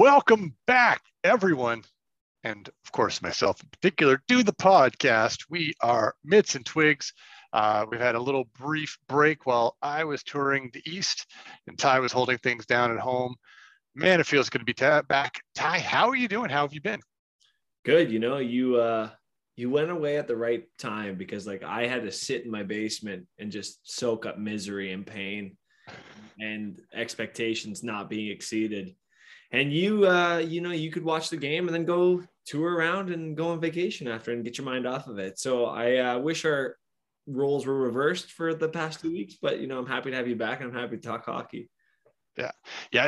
Welcome back, everyone. And of course, myself in particular, do the podcast. We are Mitts and Twigs. We've had a little brief break while I was touring the East and Ty was holding things down at home. Man, it feels good to be back. Ty, how are you doing? How have you been? Good. You went away at the right time because I had to sit in my basement and just soak up misery and pain and expectations not being exceeded. And you could watch the game and then go tour around and go on vacation after and get your mind off of it. So I wish our roles were reversed for the past 2 weeks, but I'm happy to have you back and I'm happy to talk hockey. Yeah.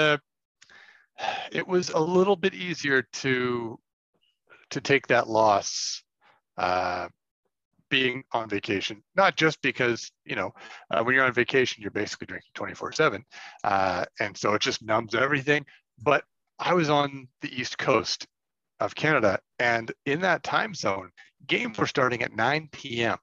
It was a little bit easier to take that loss being on vacation, not just because, when you're on vacation, you're basically drinking 24/7. And so it just numbs everything. But I was on the East Coast of Canada, and in that time zone, games were starting at 9 p.m.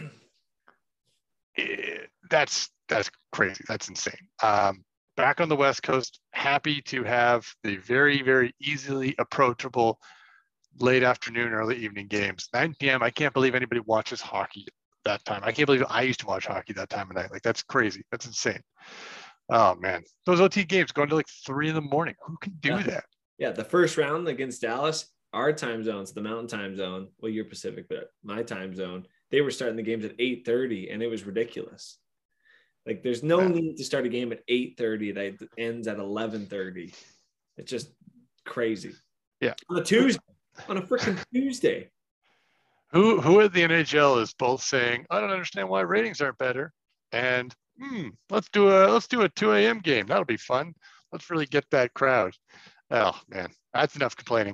That's crazy. That's insane. Back on the West Coast, happy to have the very, very easily approachable late afternoon, early evening games. 9 p.m. I can't believe anybody watches hockey that time. I can't believe I used to watch hockey that time of night. That's crazy. That's insane. Oh man, those OT games going to 3 a.m. Who can do that? Yeah, the first round against Dallas, our time zone's the Mountain Time Zone. Well, you're Pacific, but my time zone, they were starting the games at 8:30, and it was ridiculous. There's no need to start a game at 8:30 that ends at 11:30. It's just crazy. Yeah, on a Tuesday, on a freaking Tuesday. Who at the NHL is both saying, I don't understand why ratings aren't better, and let's do a 2 a.m. game. That'll be fun. Let's really get that crowd. Oh man, that's enough complaining.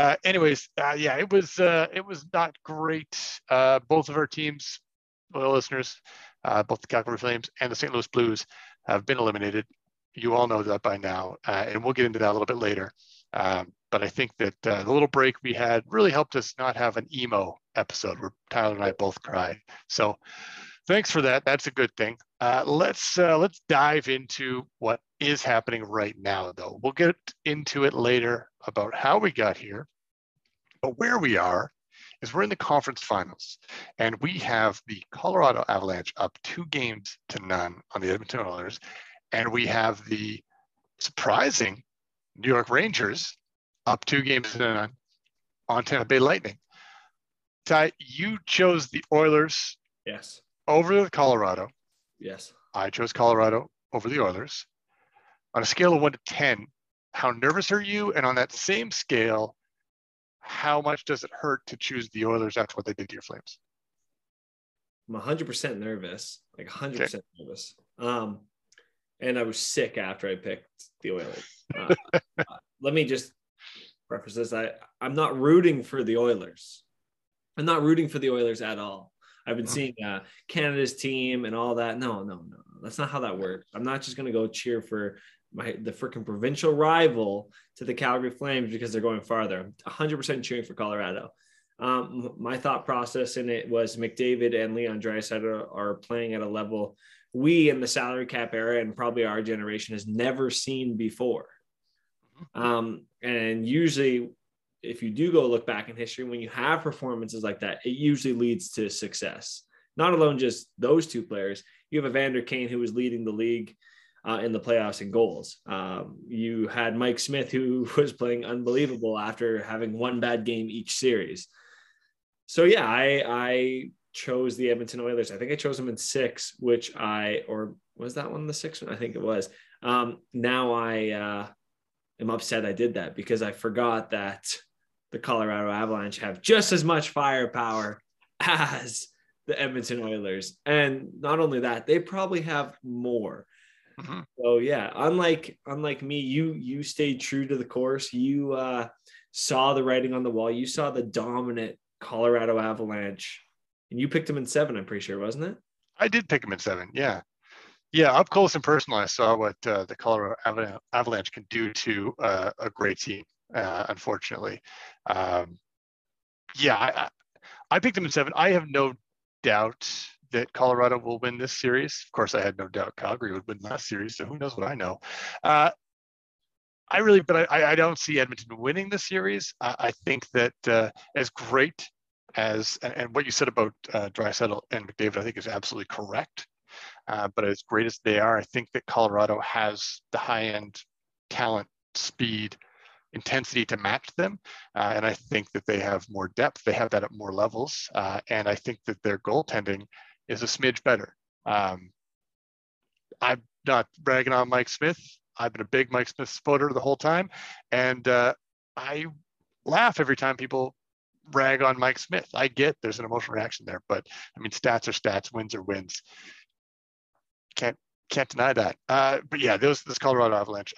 It was not great. Both of our teams, loyal listeners, both the Calgary Flames and the St. Louis Blues have been eliminated. You all know that by now, and we'll get into that a little bit later. But I think that the little break we had really helped us not have an emo episode where Tyler and I both cried. So thanks for that. That's a good thing. Let's dive into what is happening right now, though. We'll get into it later about how we got here. But where we are is we're in the conference finals, and we have the Colorado Avalanche up 2-0 on the Edmonton Oilers, and we have the surprising New York Rangers up 2-0 on Tampa Bay Lightning. Ty, you chose the Oilers. Yes. Over the Colorado. Yes. I chose Colorado over the Oilers. On a scale of 1 to 10, how nervous are you? And on that same scale, how much does it hurt to choose the Oilers after what they did to your Flames? I'm 100% nervous, 100% nervous. And I was sick after I picked the Oilers. Let me just preface this. I'm not rooting for the Oilers. I'm not rooting for the Oilers at all. I've been seeing Canada's team and all that. No. That's not how that works. I'm not just going to go cheer for the freaking provincial rival to the Calgary Flames because they're going farther. I'm 100% cheering for Colorado. My thought process in it was McDavid and Leon Draisaitl are playing at a level we in the salary cap era and probably our generation has never seen before. And usually, if you do go look back in history, when you have performances like that, it usually leads to success. Not alone just those two players. You have Evander Kane, who was leading the league in the playoffs in goals. You had Mike Smith, who was playing unbelievable after having one bad game each series. So, yeah, I chose the Edmonton Oilers. I think I chose them in 6, or was that one the 6th one? I think it was. Now I am upset I did that because I forgot that the Colorado Avalanche have just as much firepower as the Edmonton Oilers. And not only that, they probably have more. Mm-hmm. So yeah, unlike me, you stayed true to the course. You saw the writing on the wall. You saw the dominant Colorado Avalanche and you picked them in 7, I'm pretty sure, wasn't it? I did pick them in 7. Yeah. Up close and personal, I saw what the Colorado Avalanche can do to a great team. Unfortunately, I picked them in 7. I have no doubt that Colorado will win this series. Of course, I had no doubt Calgary would win last series, so who knows what I know. but I don't see Edmonton winning the series. I think that as great as, and what you said about Draisaitl and McDavid, I think is absolutely correct. But as great as they are, I think that Colorado has the high-end talent, speed, intensity to match them. And I think that they have more depth. They have that at more levels. And I think that their goaltending is a smidge better. I'm not bragging on Mike Smith. I've been a big Mike Smith supporter the whole time. And I laugh every time people rag on Mike Smith. I get there's an emotional reaction there, but I mean, stats are stats, wins are wins. Can't deny that. But yeah, this Colorado Avalanche,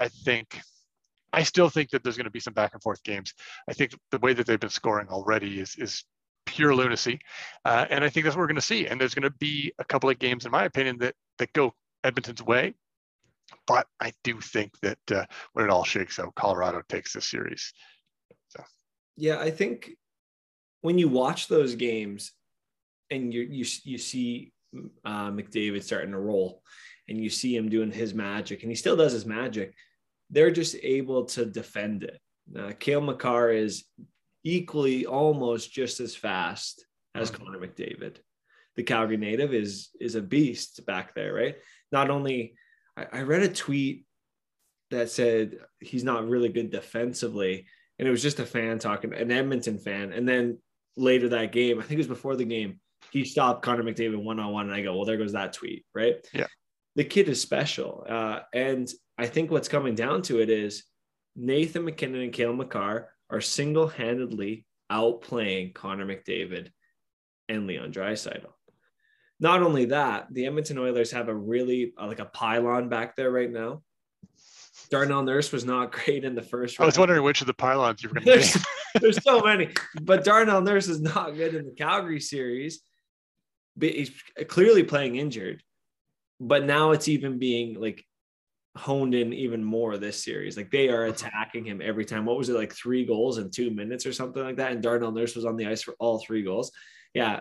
I still think that there's going to be some back and forth games. I think the way that they've been scoring already is pure lunacy. And I think that's what we're going to see. And there's going to be a couple of games, in my opinion, that go Edmonton's way. But I do think that when it all shakes out, Colorado takes this series. So. Yeah, I think when you watch those games and you see McDavid starting to roll and you see him doing his magic, and he still does his magic, they're just able to defend it. Cale Makar is equally almost just as fast as Connor McDavid. The Calgary native is a beast back there, right? Not only, I read a tweet that said he's not really good defensively, and it was just a fan talking, an Edmonton fan. And then later that game, I think it was before the game, he stopped Connor McDavid one-on-one, and I go, well, there goes that tweet, right? Yeah. The kid is special. And I think what's coming down to it is Nathan MacKinnon and Cale Makar are single-handedly outplaying Connor McDavid and Leon Draisaitl. Not only that, the Edmonton Oilers have a really like a pylon back there right now. Darnell Nurse was not great in the first round. I was wondering which of the pylons you were going to name. There's so many, but Darnell Nurse is not good in the Calgary series. But he's clearly playing injured, but now it's even being like honed in even more this series. Like they are attacking him every time. What was it, like 3 goals in 2 minutes or something like that? And Darnell Nurse was on the ice for all 3 goals. Yeah.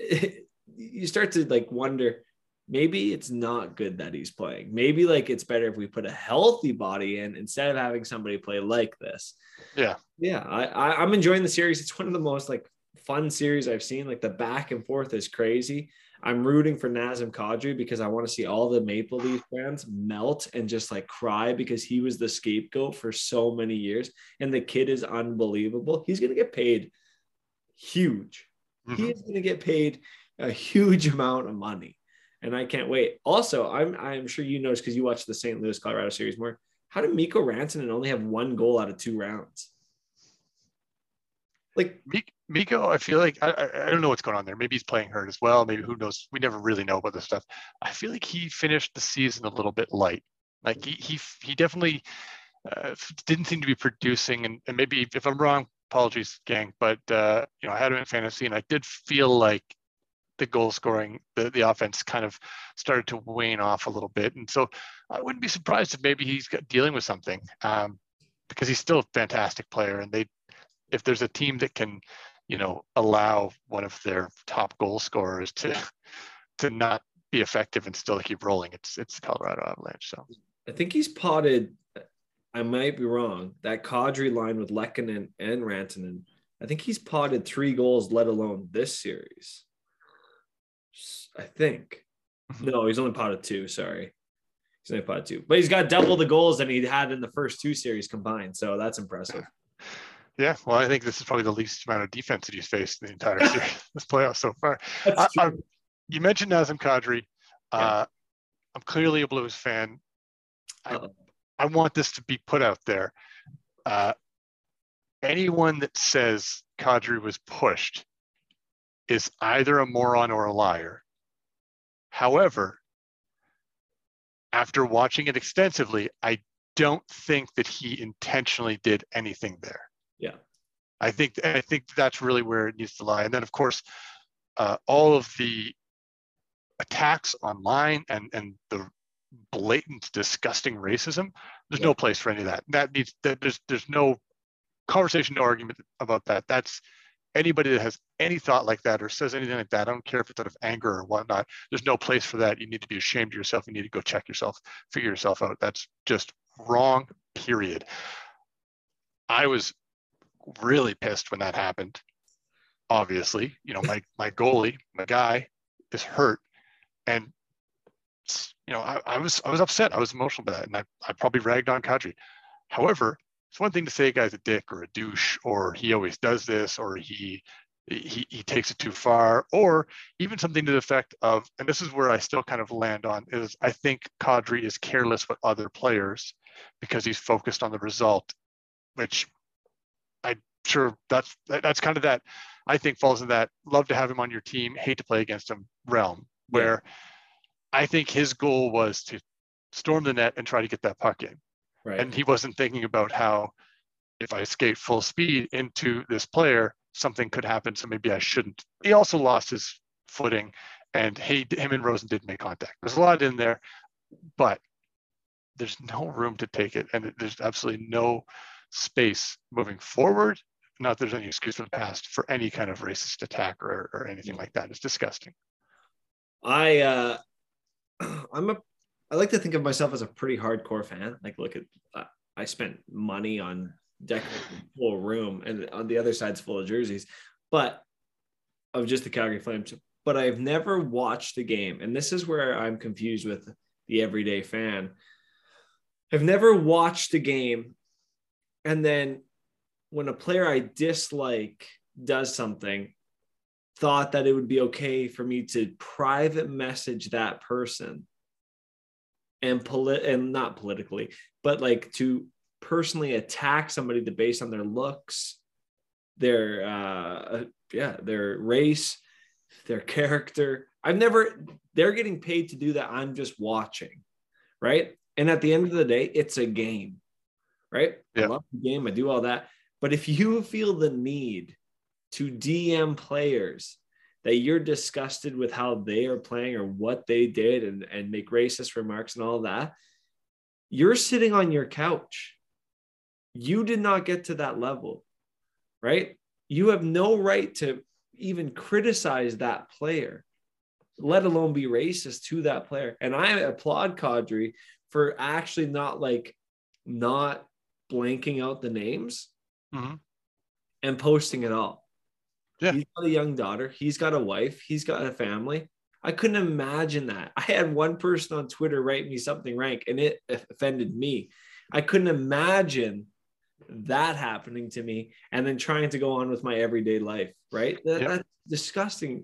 You start to like wonder, maybe it's not good that he's playing. Maybe like it's better if we put a healthy body in instead of having somebody play like this. Yeah. Yeah. I'm enjoying the series. It's one of the most like fun series I've seen. Like the back and forth is crazy. I'm rooting for Nazem Kadri because I want to see all the Maple Leaf fans melt and just like cry because he was the scapegoat for so many years. And the kid is unbelievable. He's going to get paid huge. Mm-hmm. He is going to get paid a huge amount of money. And I can't wait. Also, I'm sure you noticed because you watched the St. Louis Colorado series more. How did Mikko Rantanen only have 1 goal out of 2 rounds? Like Mikko, I feel like I don't know what's going on there. Maybe he's playing hurt as well. Maybe who knows? We never really know about this stuff. I feel like he finished the season a little bit light. Like he definitely didn't seem to be producing. And maybe if I'm wrong, apologies, gang. But I had him in fantasy, and I did feel like the goal scoring, the offense kind of started to wane off a little bit. And so I wouldn't be surprised if maybe he's dealing with something because he's still a fantastic player. And if there's a team that can, allow one of their top goal scorers to not be effective and still keep rolling, it's the Colorado Avalanche. So I think he's potted, I might be wrong, that Kadri line with Lehkonen and Rantanen. I think he's potted 3 goals, let alone this series. I think. No, he's only potted 2. Sorry. He's only potted 2. But he's got double the goals than he had in the first 2 series combined. So that's impressive. Yeah. Well, I think this is probably the least amount of defense that he's faced in the entire series, this playoff so far. You mentioned Nazem Kadri. I'm clearly a Blues fan. I want this to be put out there. Anyone that says Kadri was pushed is either a moron or a liar. However, after watching it extensively, I don't think that he intentionally did anything there. Yeah. I think that's really where it needs to lie. And then, of course, all of the attacks online and the blatant, disgusting racism, there's no place for any of that. There's no conversation, no argument about that. That's anybody that has any thought like that or says anything like that. I don't care if it's out of anger or whatnot. There's no place for that. You need to be ashamed of yourself. You need to go check yourself, figure yourself out. That's just wrong, period. I was really pissed when that happened. Obviously, my goalie, my guy, is hurt, and I was upset. I was emotional about that, and I probably ragged on Kadri. However, it's one thing to say a guy's a dick or a douche, or he always does this, or he takes it too far, or even something to the effect of, and this is where I still kind of land on, is I think Kadri is careless with other players because he's focused on the result, which I'm sure that's kind of that, I think falls in that love to have him on your team, hate to play against him realm, where I think his goal was to storm the net and try to get that puck in. Right. And he wasn't thinking about how if I skate full speed into this player, something could happen. So maybe I shouldn't. He also lost his footing, and him and Rosen did make contact. There's a lot in there, but there's no room to take it. And there's absolutely no space moving forward. Not that there's any excuse from the past for any kind of racist attack or anything like that. It's disgusting. I like to think of myself as a pretty hardcore fan. Like, look at, I spent money on decorating the full room, and on the other side's full of jerseys, but of just the Calgary Flames. But I've never watched a game, and this is where I'm confused with the everyday fan. I've never watched a game, and then when a player I dislike does something, thought that it would be okay for me to private message that person and not politically, but like to personally attack somebody based on their looks, their race, their character. They're getting paid to do that. I'm just watching. Right. And at the end of the day, it's a game, right? Yeah. I love the game. I do all that. But if you feel the need to DM players that you're disgusted with how they are playing or what they did and make racist remarks and all that, you're sitting on your couch. You did not get to that level, right? You have no right to even criticize that player, let alone be racist to that player. And I applaud Kadri for actually not blanking out the names and posting it all. Yeah. He's got a young daughter. He's got a wife. He's got a family. I couldn't imagine that. I had one person on Twitter write me something rank, and it offended me. I couldn't imagine that happening to me and then trying to go on with my everyday life, right? That's disgusting.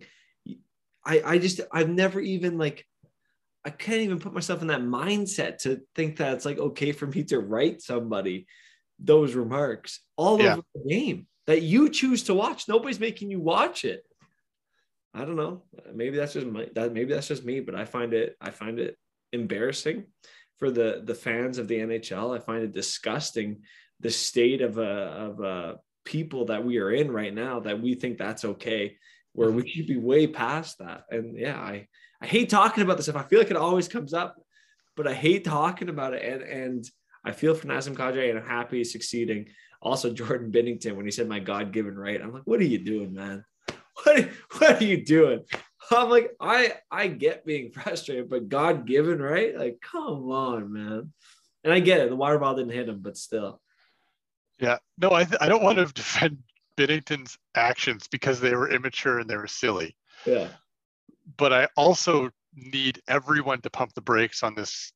I've never even I can't even put myself in that mindset to think that it's okay for me to write somebody those remarks all over the game that you choose to watch. Nobody's making you watch it. I don't know. Maybe that's just me, but I find it embarrassing for the fans of the NHL. I find it disgusting, the state of people that we are in right now, that we think that's okay, where we should be way past that. And I hate talking about this stuff. I feel like it always comes up, but I hate talking about it. And I feel for Nazem Kadri, and I'm happy he's succeeding. Also, Jordan Binnington, when he said my God-given right, I'm like, what are you doing, man? What are you doing? I'm like, I get being frustrated, but God-given right? Like, come on, man. And I get it. The water ball didn't hit him, but still. Yeah. No, I don't want to defend Binnington's actions because they were immature and they were silly. Yeah. But I also need everyone to pump the brakes on this.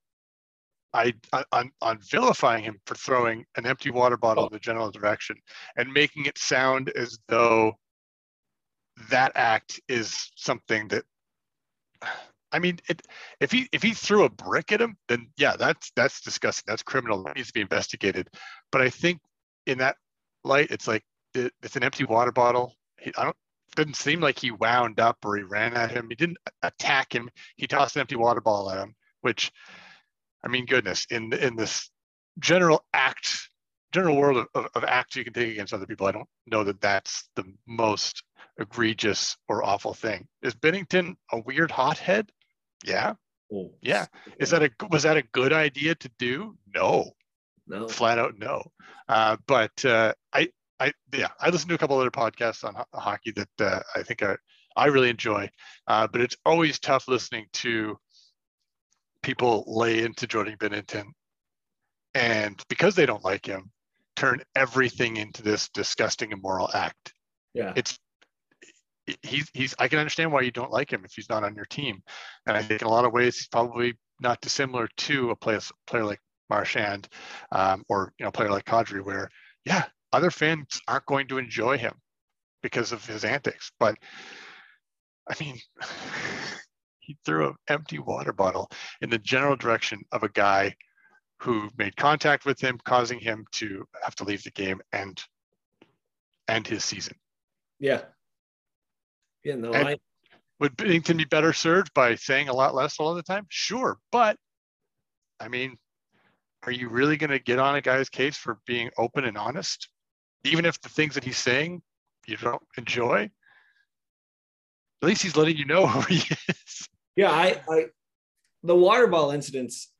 On vilifying him for throwing an empty water bottle in the general direction and making it sound as though that act is something that, I mean, if he threw a brick at him, then that's disgusting. That's criminal. That needs to be investigated. But I think in that light, it's like it's an empty water bottle. Didn't seem like he wound up or he ran at him. He didn't attack him. He tossed an empty water bottle at him, which, I mean, goodness, in this general world of acts you can take against other people, I don't know that that's the most egregious or awful thing. Is Binnington a weird hothead? Yeah. Oh, yeah. Was that a good idea to do? No. Flat out no. But I listened to a couple other podcasts on hockey that I think I really enjoy, but it's always tough listening to people lay into Jordan Binnington and because they don't like him, turn everything into this disgusting immoral act. Yeah. He's I can understand why you don't like him if he's not on your team. And I think in a lot of ways he's probably not dissimilar to a player like Marchand, or a player like Kadri, where other fans aren't going to enjoy him because of his antics. But I mean, he threw an empty water bottle in the general direction of a guy who made contact with him, causing him to have to leave the game and end his season. Yeah. Yeah, no, would Binnington be better served by saying a lot less all the time? Sure. But I mean, are you really going to get on a guy's case for being open and honest? Even if the things that he's saying you don't enjoy, at least he's letting you know who he is. Yeah, I the water ball incidents,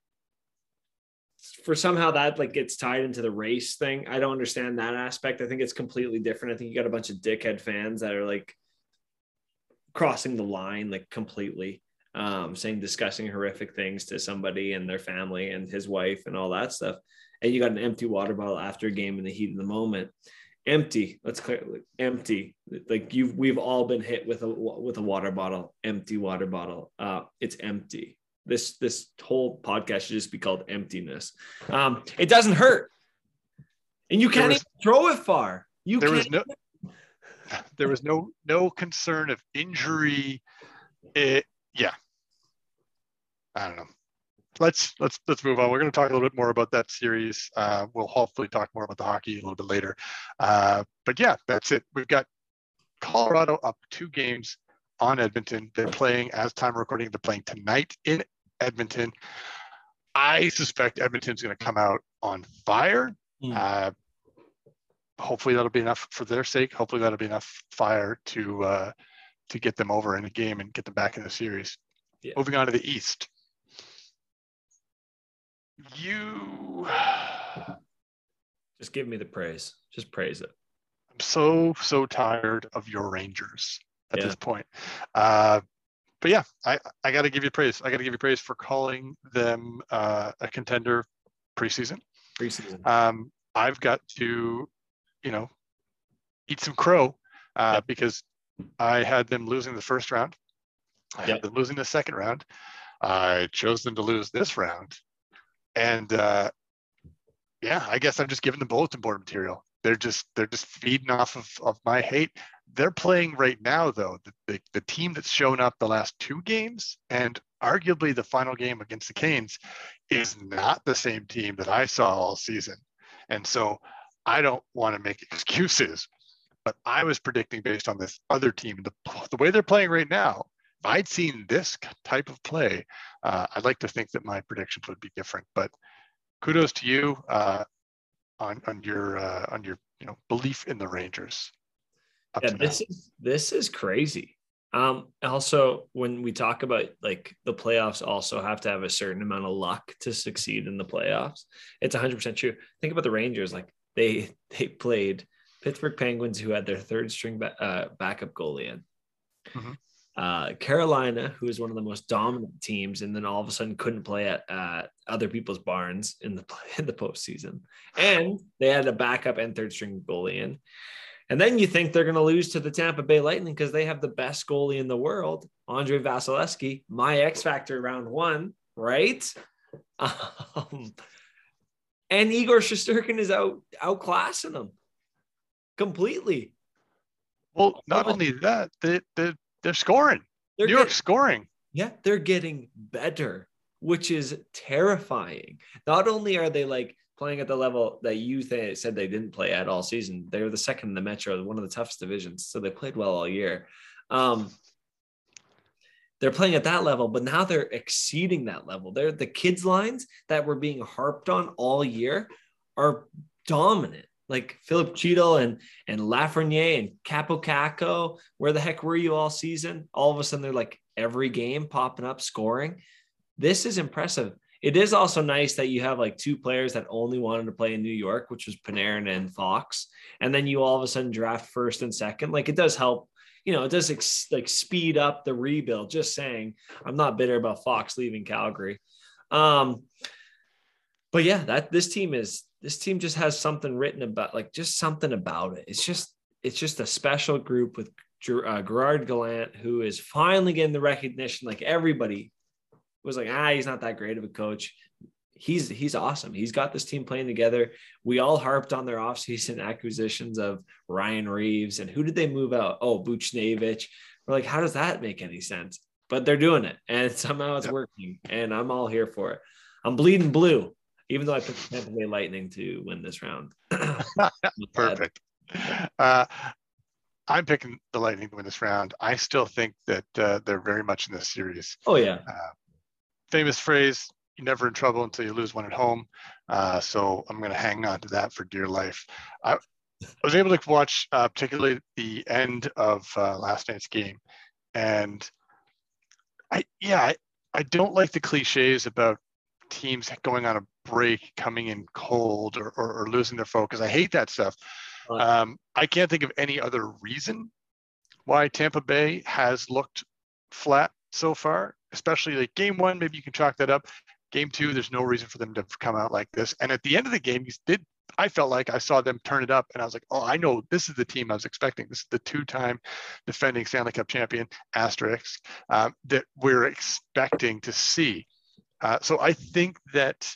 for somehow that like gets tied into the race thing. I don't understand that aspect. I think it's completely different. I think you got a bunch of dickhead fans that are like crossing the line like completely, saying disgusting, horrific things to somebody and their family and his wife and all that stuff. And you got an empty water bottle after a game in the heat of the moment. Empty. Let's clear. Empty. Like we've all been hit with a water bottle. Empty water bottle. It's empty. This whole podcast should just be called emptiness. It doesn't hurt, and you can't even throw it far. There was no concern of injury. I don't know. Let's move on. We're going to talk a little bit more about that series. We'll hopefully talk more about the hockey a little bit later. But yeah, that's it. We've got Colorado up 2 games on Edmonton. They're playing, as time recording, they're playing tonight in Edmonton. I suspect Edmonton's going to come out on fire. Hopefully that'll be enough for their sake. Hopefully that'll be enough fire to get them over in the game and get them back in the series. Yeah. Moving on to the East. You just give me the praise. Just praise it. I'm so tired of your Rangers at this point. But yeah, I got to give you praise. I got to give you praise for calling them a contender preseason. I've got to, eat some crow because I had them losing the first round. I had them losing the second round. I chose them to lose this round. And I guess I'm just giving them bulletin board material. They're just feeding off of my hate. They're playing right now, though, the team that's shown up the last 2 games and arguably the final game against the Canes is not the same team that I saw all season. And so I don't want to make excuses, but I was predicting based on this other team, the way they're playing right now. If I'd seen this type of play, I'd like to think that my predictions would be different. But kudos to you on your belief in the Rangers. This is crazy. Also, when we talk about like the playoffs, also have to have a certain amount of luck to succeed in the playoffs. It's 100% true. Think about the Rangers. Like they played Pittsburgh Penguins, who had their 3rd string backup goalie in. Mm-hmm. Carolina, who is one of the most dominant teams, and then all of a sudden couldn't play at other people's barns in the postseason. And they had a backup and 3rd string goalie in. And then you think they're going to lose to the Tampa Bay Lightning because they have the best goalie in the world, Andre Vasilevsky, my X Factor round 1, right? And Igor Shesterkin is outclassing them completely. Well, not only that, they're scoring. New York's scoring. Yeah, they're getting better, which is terrifying. Not only are they like playing at the level that you said they didn't play at all season, they were the second in the Metro, one of the toughest divisions. So they played well all year. They're playing at that level, but now they're exceeding that level. They're the kids' lines that were being harped on all year are dominant. Like Philip Cheadle and Lafreniere and Capo Caco. Where the heck were you all season? All of a sudden, they're like every game popping up, scoring. This is impressive. It is also nice that you have like 2 players that only wanted to play in New York, which was Panarin and Fox. And then you all of a sudden draft 1st and 2nd. Like it does help, it does like speed up the rebuild. Just saying, I'm not bitter about Fox leaving Calgary. But yeah, this team just has something written about, like, just something about it. It's just a special group with Gerard Gallant, who is finally getting the recognition. Like, everybody was like, he's not that great of a coach. He's awesome. He's got this team playing together. We all harped on their offseason acquisitions of Ryan Reeves, and who did they move out? Oh, Buchnevich. We're like, how does that make any sense? But they're doing it, and somehow it's working, and I'm all here for it. I'm bleeding blue, even though I picked the Tampa Bay Lightning to win this round. Perfect. I'm picking the Lightning to win this round. I still think that they're very much in this series. Oh, yeah. Famous phrase, you're never in trouble until you lose one at home. So I'm going to hang on to that for dear life. I was able to watch particularly the end of last night's game. And I don't like the cliches about teams going on a break, coming in cold or losing their focus. I hate that stuff. I can't think of any other reason why Tampa Bay has looked flat so far, especially like game one. Maybe you can chalk that up. Game two, there's no reason for them to come out like this. And at the end of the game, I felt like I saw them turn it up, and I was like, oh, I know this is the team I was expecting. This is the two-time defending Stanley Cup champion, asterisk, that we're expecting to see. So I think that,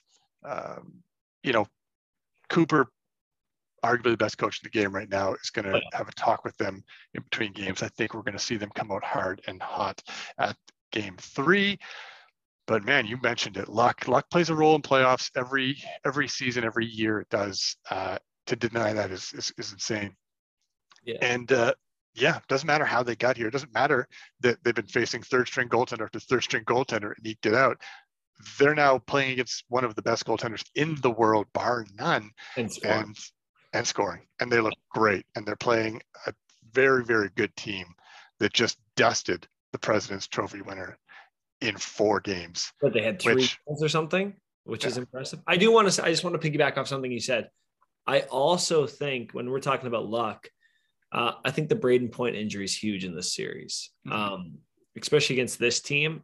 Cooper, arguably the best coach in the game right now, is going to have a talk with them in between games. I think we're going to see them come out hard and hot at game three. But man, you mentioned it. Luck plays a role in playoffs every season, every year it does. To deny that is insane. Yeah. And doesn't matter how they got here. It doesn't matter that they've been facing third string goaltender after third string goaltender and eked it out. They're now playing against one of the best goaltenders in the world, bar none, and scoring. And they look great. And they're playing a very, very good team that just dusted the President's Trophy winner in 4 games. But they had 3 goals or something, which is impressive. I just want to piggyback off something you said. I also think when we're talking about luck, I think the Braden Point injury is huge in this series, especially against this team.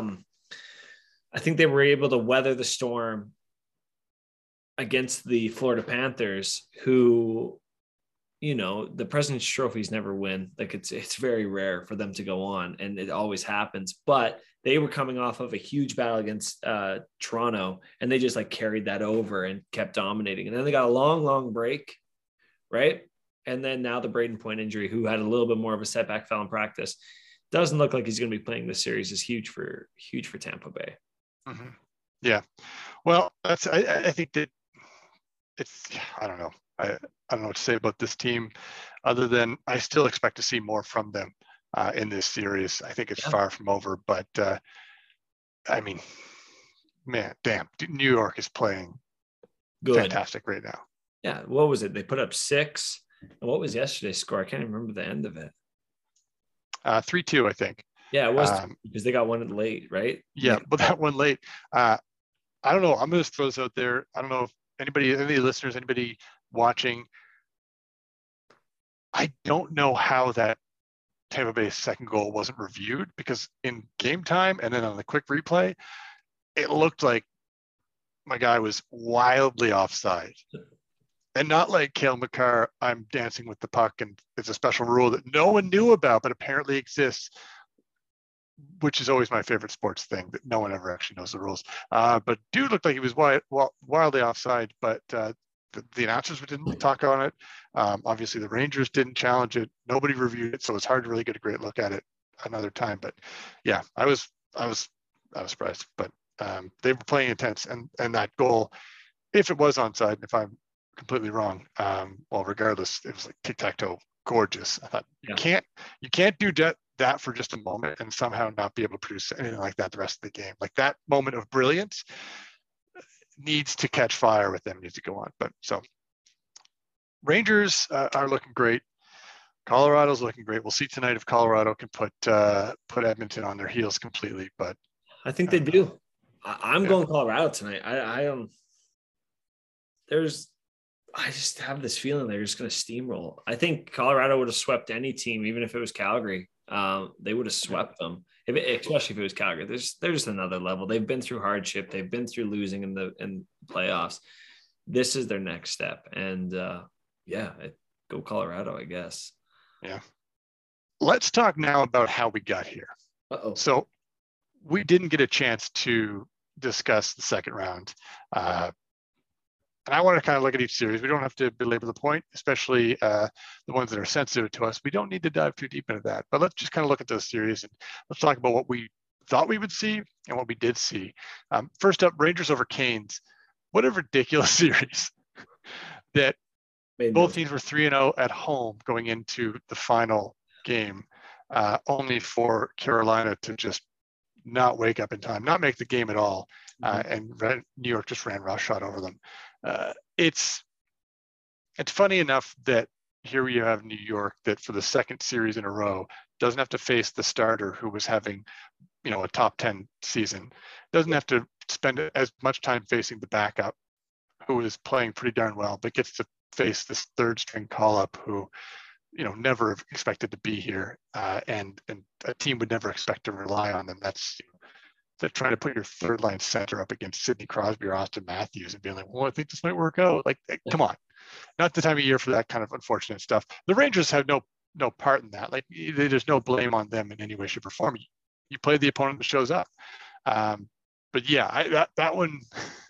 I think they were able to weather the storm against the Florida Panthers, who, the President's Trophies never win. Like, it's very rare for them to go on, and it always happens. But they were coming off of a huge battle against Toronto, and they just like carried that over and kept dominating. And then they got a long break, right? And then now the Braden Point injury, who had a little bit more of a setback, fell in practice, doesn't look like he's going to be playing this series. Is huge for Tampa Bay. Mm-hmm. Yeah. Well, I think that I don't know. I don't know what to say about this team other than I still expect to see more from them in this series. I think it's far from over, but I mean, man, damn, New York is playing fantastic right now. Yeah. What was it? They put up 6. And what was yesterday's score? I can't even remember the end of it. 3-2, I think. Yeah, it was because they got one late, right? Yeah, but that one late. I don't know. I'm going to throw this out there. I don't know if any listeners, anybody watching, I don't know how that Tampa Bay second goal wasn't reviewed, because in game time and then on the quick replay, it looked like my guy was wildly offside. And not like Cale Makar, I'm dancing with the puck and it's a special rule that no one knew about, but apparently exists, which is always my favorite sports thing, that no one ever actually knows the rules. But dude looked like he was wildly offside, but the announcers didn't talk on it. Obviously, the Rangers didn't challenge it. Nobody reviewed it, so it's hard to really get a great look at it another time. But yeah, I was surprised. But they were playing intense, and that goal, if it was onside, and if I'm completely wrong, well, regardless, it was like tic-tac-toe, gorgeous. I thought you can't do that for just a moment and somehow not be able to produce anything like that the rest of the game. Like, that moment of brilliance needs to catch fire with them, needs to go on. But so Rangers are looking great. Colorado's looking great. We'll see tonight if Colorado can put Edmonton on their heels completely. But I think they do. I'm going Colorado tonight. I just have this feeling they're just going to steamroll. I think Colorado would have swept any team, even if it was Calgary. They would have swept them. Especially if it was Calgary. They're just another level. They've been through hardship. They've been through losing in the playoffs. This is their next step. And go Colorado, I guess. Yeah. Let's talk now about how we got here. Uh-oh. So we didn't get a chance to discuss the second round. And I want to kind of look at each series. We don't have to belabor the point, especially the ones that are sensitive to us. We don't need to dive too deep into that, but let's just kind of look at those series and let's talk about what we thought we would see and what we did see. First up, Rangers over Canes. What a ridiculous series that both teams were 3-0 at home going into the final game, only for Carolina to just not wake up in time, not make the game at all. And New York just ran roughshod over them. It's funny enough that here we have New York that for the second series in a row doesn't have to face the starter who was having, a top 10 season, doesn't have to spend as much time facing the backup who is playing pretty darn well, but gets to face this third string call up who, never expected to be here. And a team would never expect to rely on them. That's trying to put your third line center up against Sidney Crosby or Austin Matthews and being like, well, I think this might work out. Like, come on, not the time of year for that kind of unfortunate stuff. The Rangers have no part in that. Like, there's no blame on them in any way, shape, or form. You play the opponent that shows up. But yeah, that one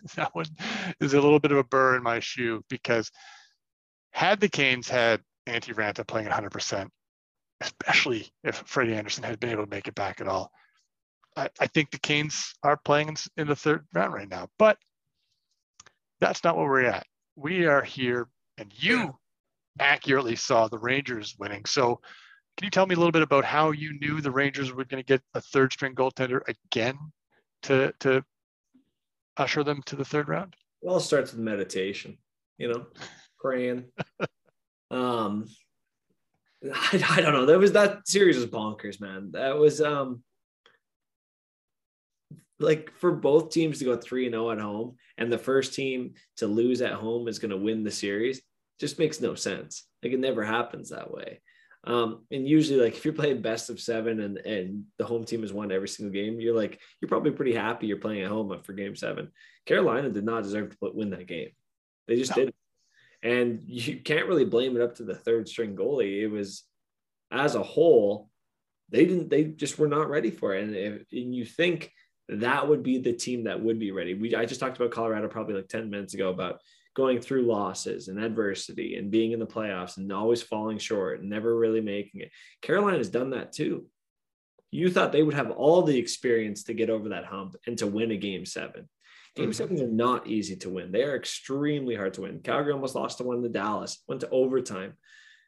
is a little bit of a burr in my shoe, because had the Canes had Antti Raanta playing 100%, especially if Freddie Anderson had been able to make it back at all, I think the Canes are playing in the third round right now. But that's not where we're at. We are here, and you accurately saw the Rangers winning. So can you tell me a little bit about how you knew the Rangers were going to get a third string goaltender again to usher them to the third round? Well, it starts with meditation, praying. I don't know. That series was bonkers, man. That was like, for both teams to go 3-0 at home and the first team to lose at home is going to win the series just makes no sense. Like, it never happens that way. And usually, like, if you're playing best of 7 and the home team has won every single game, you're probably pretty happy you're playing at home for game 7. Carolina did not deserve to win that game. They just didn't. And you can't really blame it up to the third string goalie. It was, as a whole, they just were not ready for it. And you think that would be the team that would be ready. I just talked about Colorado probably like 10 minutes ago about going through losses and adversity and being in the playoffs and always falling short and never really making it. Carolina has done that too. You thought they would have all the experience to get over that hump and to win a game 7. Game 7s are not easy to win. They are extremely hard to win. Calgary almost lost to one to Dallas, went to overtime.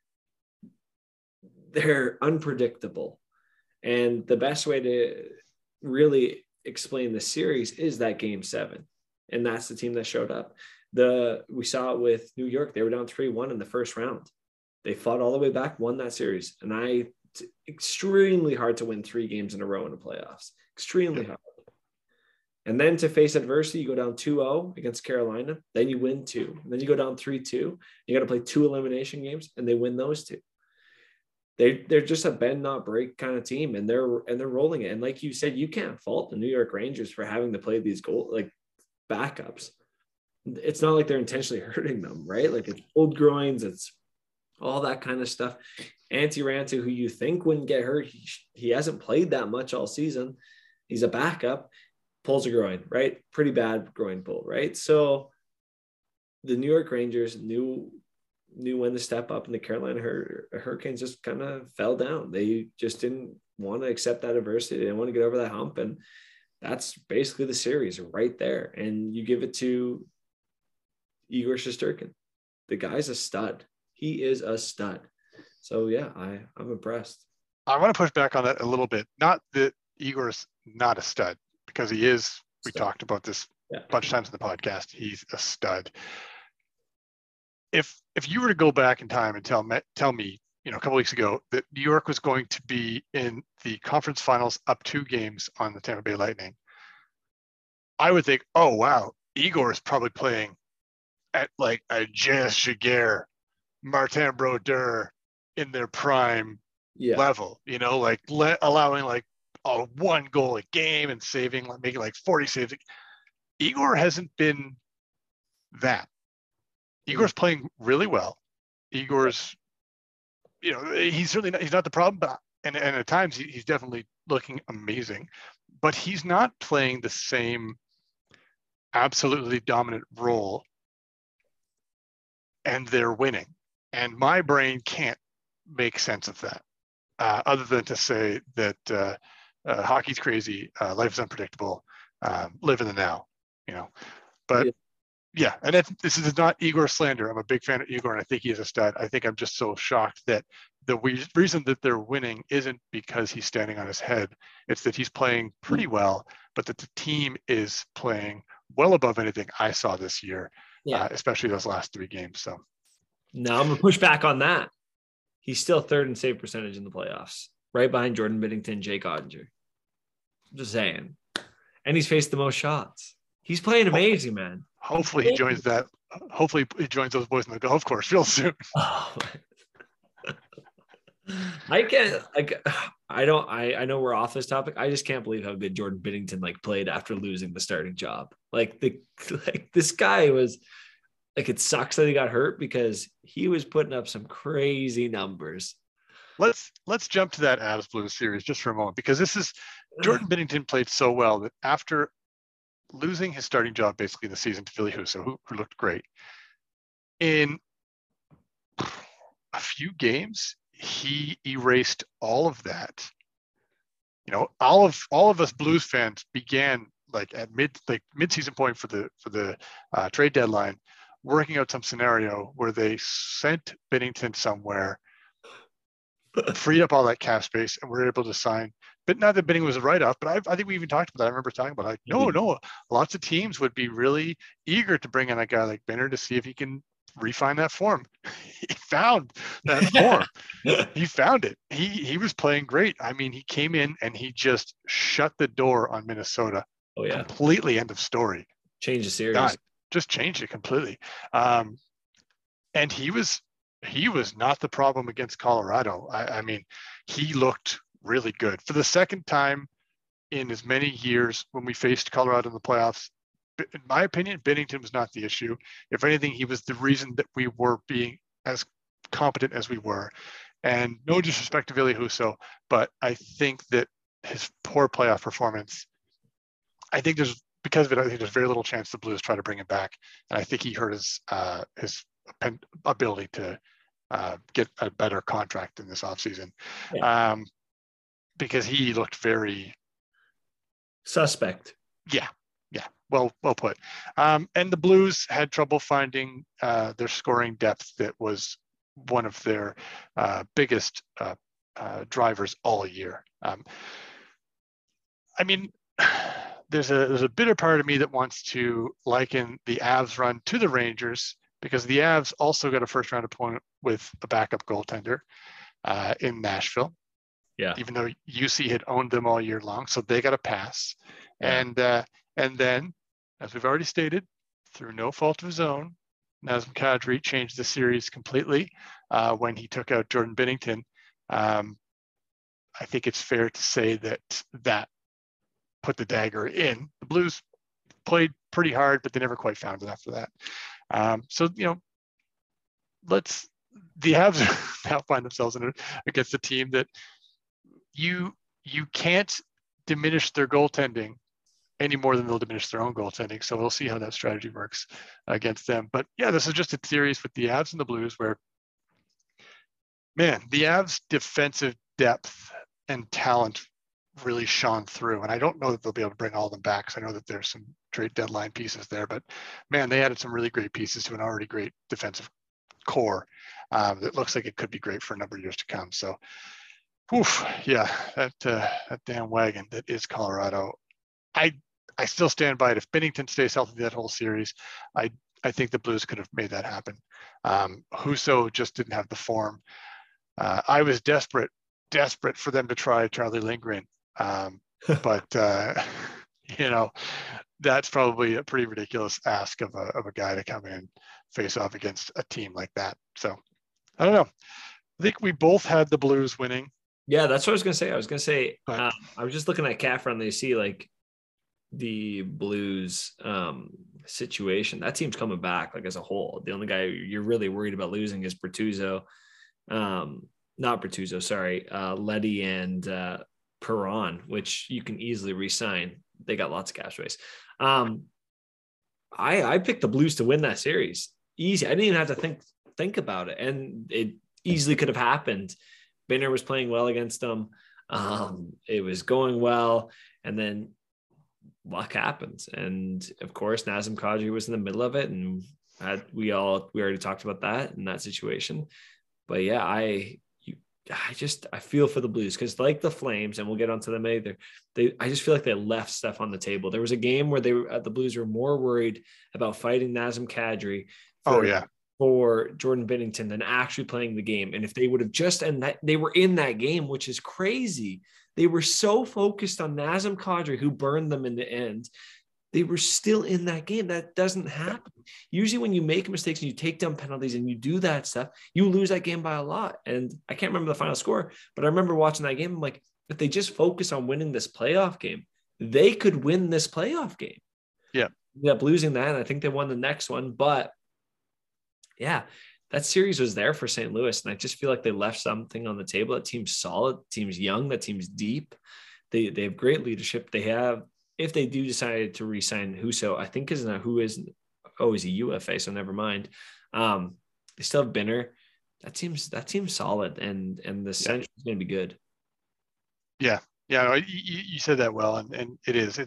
They're unpredictable. And the best way to really explain the series is that game 7. And that's the team that showed up. We saw it with New York. They were down 3-1 in the first round. They fought all the way back, won that series. And it's extremely hard to win 3 games in a row in the playoffs. Extremely hard. And then to face adversity, you go down 2-0 against Carolina. Then you win 2. And then you go down 3-2. You got to play 2 elimination games, and they win those 2. They're just a bend not break kind of team, and they're rolling it. And like you said, you can't fault the New York Rangers for having to play these backups. It's not like they're intentionally hurting them, right? Like, it's old groins, it's all that kind of stuff. Antti Raanta, who you think wouldn't get hurt, he hasn't played that much all season. He's a backup, pulls a groin, right? Pretty bad groin pull, right? So the New York Rangers knew when to step up, and the Carolina Hurricanes just kind of fell down. They just didn't want to accept that adversity. They didn't want to get over that hump. And that's basically the series right there. And you give it to Igor Shesterkin. The guy's a stud. He is a stud. So yeah, I'm impressed. I want to push back on that a little bit. Not that Igor's not a stud, because he is. We talked about this a bunch of times in the podcast. He's a stud. If you were to go back in time and tell me, a couple weeks ago that New York was going to be in the conference finals up 2 games on the Tampa Bay Lightning, I would think, oh wow, Igor is probably playing at like a J.S. Giguère, Martin Brodeur in their prime level. Allowing like one goal a game and making like 40 saves. Igor hasn't been that. Igor's playing really well. Igor's, he's certainly not, he's not the problem, but and at times he's definitely looking amazing, but he's not playing the same absolutely dominant role, and they're winning. And my brain can't make sense of that, other than to say that hockey's crazy, life is unpredictable, live in the now, But yeah, and this is not Igor slander. I'm a big fan of Igor, and I think he is a stud. I think I'm just so shocked that the reason that they're winning isn't because he's standing on his head. It's that he's playing pretty well, but that the team is playing well above anything I saw this year, especially those last 3 games. So now I'm going to push back on that. He's still third in save percentage in the playoffs, right behind Jordan Binnington, Jake Ottinger. I'm just saying. And he's faced the most shots. He's playing amazing, man. Hopefully he joins that. Hopefully he joins those boys in the golf course real soon. Oh, I know we're off this topic. I just can't believe how good Jordan Binnington played after losing the starting job. This guy was it sucks that he got hurt because he was putting up some crazy numbers. Let's jump to that Avs Blues series just for a moment, because Jordan Binnington played so well that after losing his starting job basically in the season to Ville Husso, who looked great, in a few games, he erased all of that. All of us Blues fans began at mid-season point for the trade deadline, working out some scenario where they sent Binnington somewhere, freed up all that cap space, and were able to sign. But not that Binnington was a write-off, but I think we even talked about that. I remember talking about no, lots of teams would be really eager to bring in a guy like Binner to see if he can refine that form. He found that form. He found it. He was playing great. I mean, he came in and he just shut the door on Minnesota. Oh yeah, completely. End of story. Change the series. God, just changed it completely. And he was not the problem against Colorado. I mean, he looked really good for the second time in as many years when we faced Colorado in the playoffs. In my opinion, Binnington was not the issue. If anything, he was the reason that we were being as competent as we were. And no disrespect to Ville Husso, but I think that his poor playoff performance, because of it, I think there's very little chance the Blues try to bring him back. And I think he hurt his ability to get a better contract in this offseason. Yeah. Because he looked very suspect. Yeah. Well put. And the Blues had trouble finding their scoring depth. That was one of their biggest drivers all year. I mean, there's a bitter part of me that wants to liken the Avs run to the Rangers, because the Avs also got a first-round opponent with a backup goaltender in Nashville. Yeah. Even though UC had owned them all year long, so they got a pass. Yeah. And then, as we've already stated, through no fault of his own, Nazem Kadri changed the series completely when he took out Jordan Binnington. I think it's fair to say that put the dagger in. The Blues played pretty hard, but they never quite found it after that. The Avs now find themselves against a team that you can't diminish their goaltending any more than they'll diminish their own goaltending. So we'll see how that strategy works against them. But yeah, this is just a series with the Avs and the Blues where, man, the Avs' defensive depth and talent really shone through. And I don't know that they'll be able to bring all of them back, because I know that there's some trade deadline pieces there. But man, they added some really great pieces to an already great defensive core that looks like it could be great for a number of years to come. So, that damn wagon that is Colorado. I still stand by it. If Binnington stays healthy that whole series, I think the Blues could have made that happen. Husso just didn't have the form. I was desperate for them to try Charlie Lindgren. But that's probably a pretty ridiculous ask of a guy to come in face off against a team like that. So I don't know. I think we both had the Blues winning. Yeah, that's what I was gonna say. But I was just looking at cat friendly to see like the Blues situation. That team's coming back like as a whole. The only guy you're really worried about losing is Bertuzzo. Not Bertuzzo, sorry, Letty and Perron, which you can easily re-sign. They got lots of cap space. I picked the Blues to win that series. Easy. I didn't even have to think about it, and it easily could have happened. Binner was playing well against them. It was going well, and then luck happens. And of course, Nazem Kadri was in the middle of it, and we already talked about that in that situation. But yeah, I feel for the Blues because like the Flames, and we'll get onto them later. I just feel like they left stuff on the table. There was a game where the Blues were more worried about fighting Nazem Kadri for Jordan Binnington than actually playing the game. And if they would have they were in that game, which is crazy. They were so focused on Nazem Kadri, who burned them in the end. They were still in that game. That doesn't happen. Usually when you make mistakes and you take down penalties and you do that stuff, you lose that game by a lot. And I can't remember the final score, but I remember watching that game. I'm like, if they just focus on winning this playoff game, they could win this playoff game. Yeah. Ended up losing that, and I think they won the next one. But yeah, that series was there for St. Louis, and I just feel like they left something on the table. That team's solid, team's young, that team's deep. They have great leadership. They have, if they do decide to re-sign Husso, I think he's a UFA, so never mind. They still have Binner. That team's solid, and the Central is going to be good. Yeah, no, you said that well, and it is.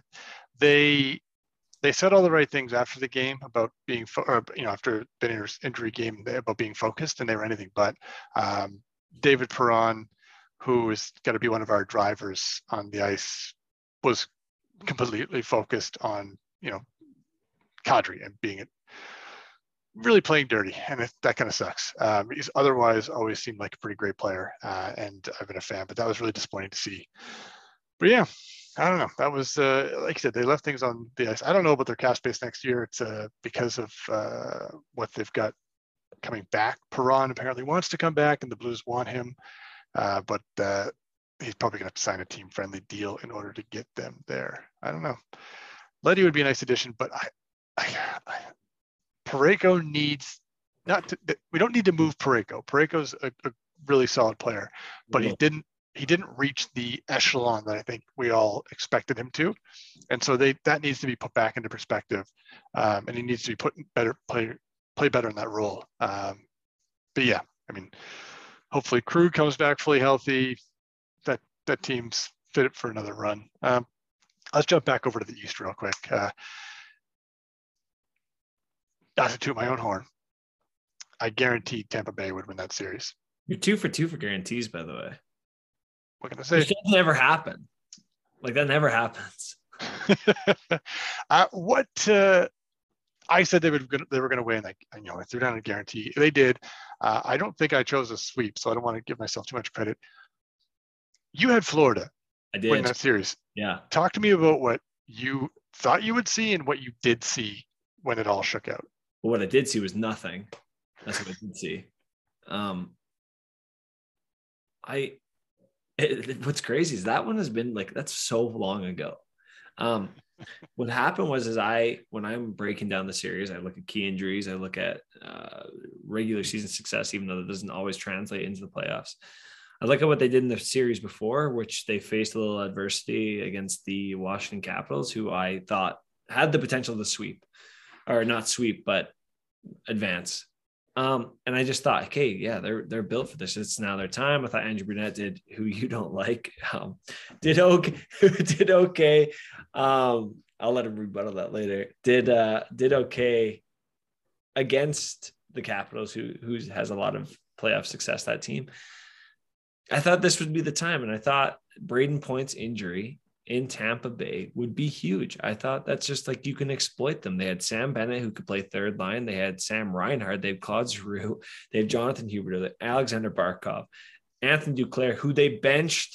They said all the right things after the game about being, after Binner's injury game, about being focused, and they were anything but. David Perron, who is got to be one of our drivers on the ice, was completely focused on, Kadri and being really playing dirty, and that kind of sucks. He's otherwise always seemed like a pretty great player, and I've been a fan, but that was really disappointing to see. But yeah, I don't know. That was, like I said, they left things on the ice. I don't know about their cap space next year. It's because of what they've got coming back. Perron apparently wants to come back, and the Blues want him, but he's probably going to have to sign a team-friendly deal in order to get them there. I don't know. Letty would be a nice addition, but Parayko needs we don't need to move Parayko. Parayko's a really solid player, but he didn't reach the echelon that I think we all expected him to. And so that needs to be put back into perspective. And he needs to be play better in that role. But yeah, I mean, hopefully Krug comes back fully healthy. That team's fit for another run. Let's jump back over to the East real quick. Not to toot my own horn, I guaranteed Tampa Bay would win that series. You're 2 for 2 for guarantees, by the way. What can I say? It never happened. Like that never happens. I said they were going to win. I threw down a guarantee. They did. I don't think I chose a sweep, so I don't want to give myself too much credit. You had Florida. I did win that series. Yeah. Talk to me about what you thought you would see and what you did see when it all shook out. Well, what I did see was nothing. That's what I did see. What's crazy is that one has been like, that's so long ago. What happened was when I'm breaking down the series, I look at key injuries, I look at regular season success, even though that doesn't always translate into the playoffs. I look at what they did in the series before, which they faced a little adversity against the Washington Capitals, who I thought had the potential to sweep, or not sweep, but advance. And I just thought, okay, yeah, they're built for this. It's now their time. I thought Andrew Brunette who you don't like, did okay. I'll let him rebuttal that later. Did okay against the Capitals, who has a lot of playoff success, that team. I thought this would be the time, and I thought Braden Point's injury in Tampa Bay would be huge. I thought that's just like, you can exploit them. They had Sam Bennett, who could play third line. They had Sam Reinhart. They have Claude Giroux. They have Jonathan Huberdeau, Alexander Barkov, Anthony Duclair, who they benched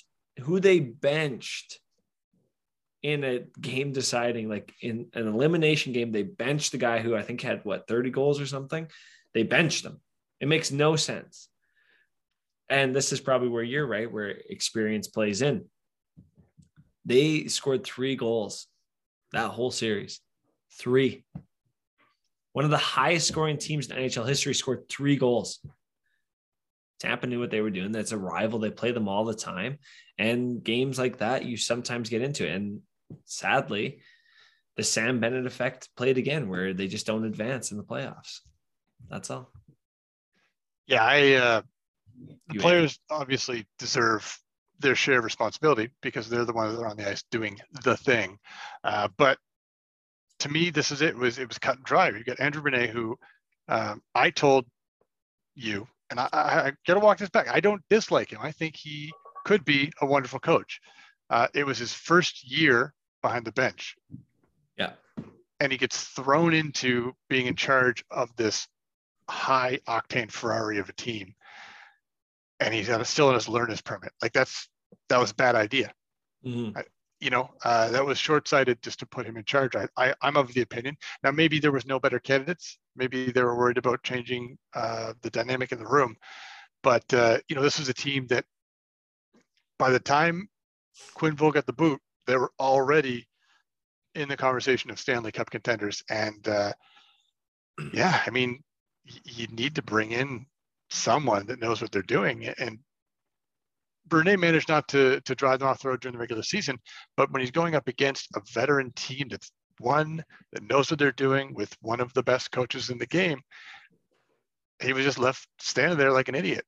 in a game deciding, like in an elimination game. They benched the guy who I think had 30 goals or something. They benched him. It makes no sense. And this is probably where you're right, where experience plays in. They scored 3 goals that whole series. 3. One of the highest scoring teams in NHL history scored 3 goals. Tampa knew what they were doing. That's a rival. They play them all the time. And games like that, you sometimes get into it. And sadly, the Sam Bennett effect played again, where they just don't advance in the playoffs. That's all. Yeah, the players obviously deserve their share of responsibility because they're the ones that are on the ice doing the thing. But to me, this is it. It was cut and dry. You got Andrew Brunette, who I told you, and I got to walk this back. I don't dislike him. I think he could be a wonderful coach. It was his first year behind the bench. Yeah. And he gets thrown into being in charge of this high octane Ferrari of a team. And he's still in his learner's permit. Like that was a bad idea. Mm-hmm. That was short-sighted just to put him in charge. I'm of the opinion. Now, maybe there was no better candidates. Maybe they were worried about changing the dynamic in the room. But, this was a team that by the time Quenneville got the boot, they were already in the conversation of Stanley Cup contenders. And you need to bring in someone that knows what they're doing. And Brunette managed not to drive them off the road during the regular season, but when he's going up against a veteran team that knows what they're doing with one of the best coaches in the game, he was just left standing there like an idiot.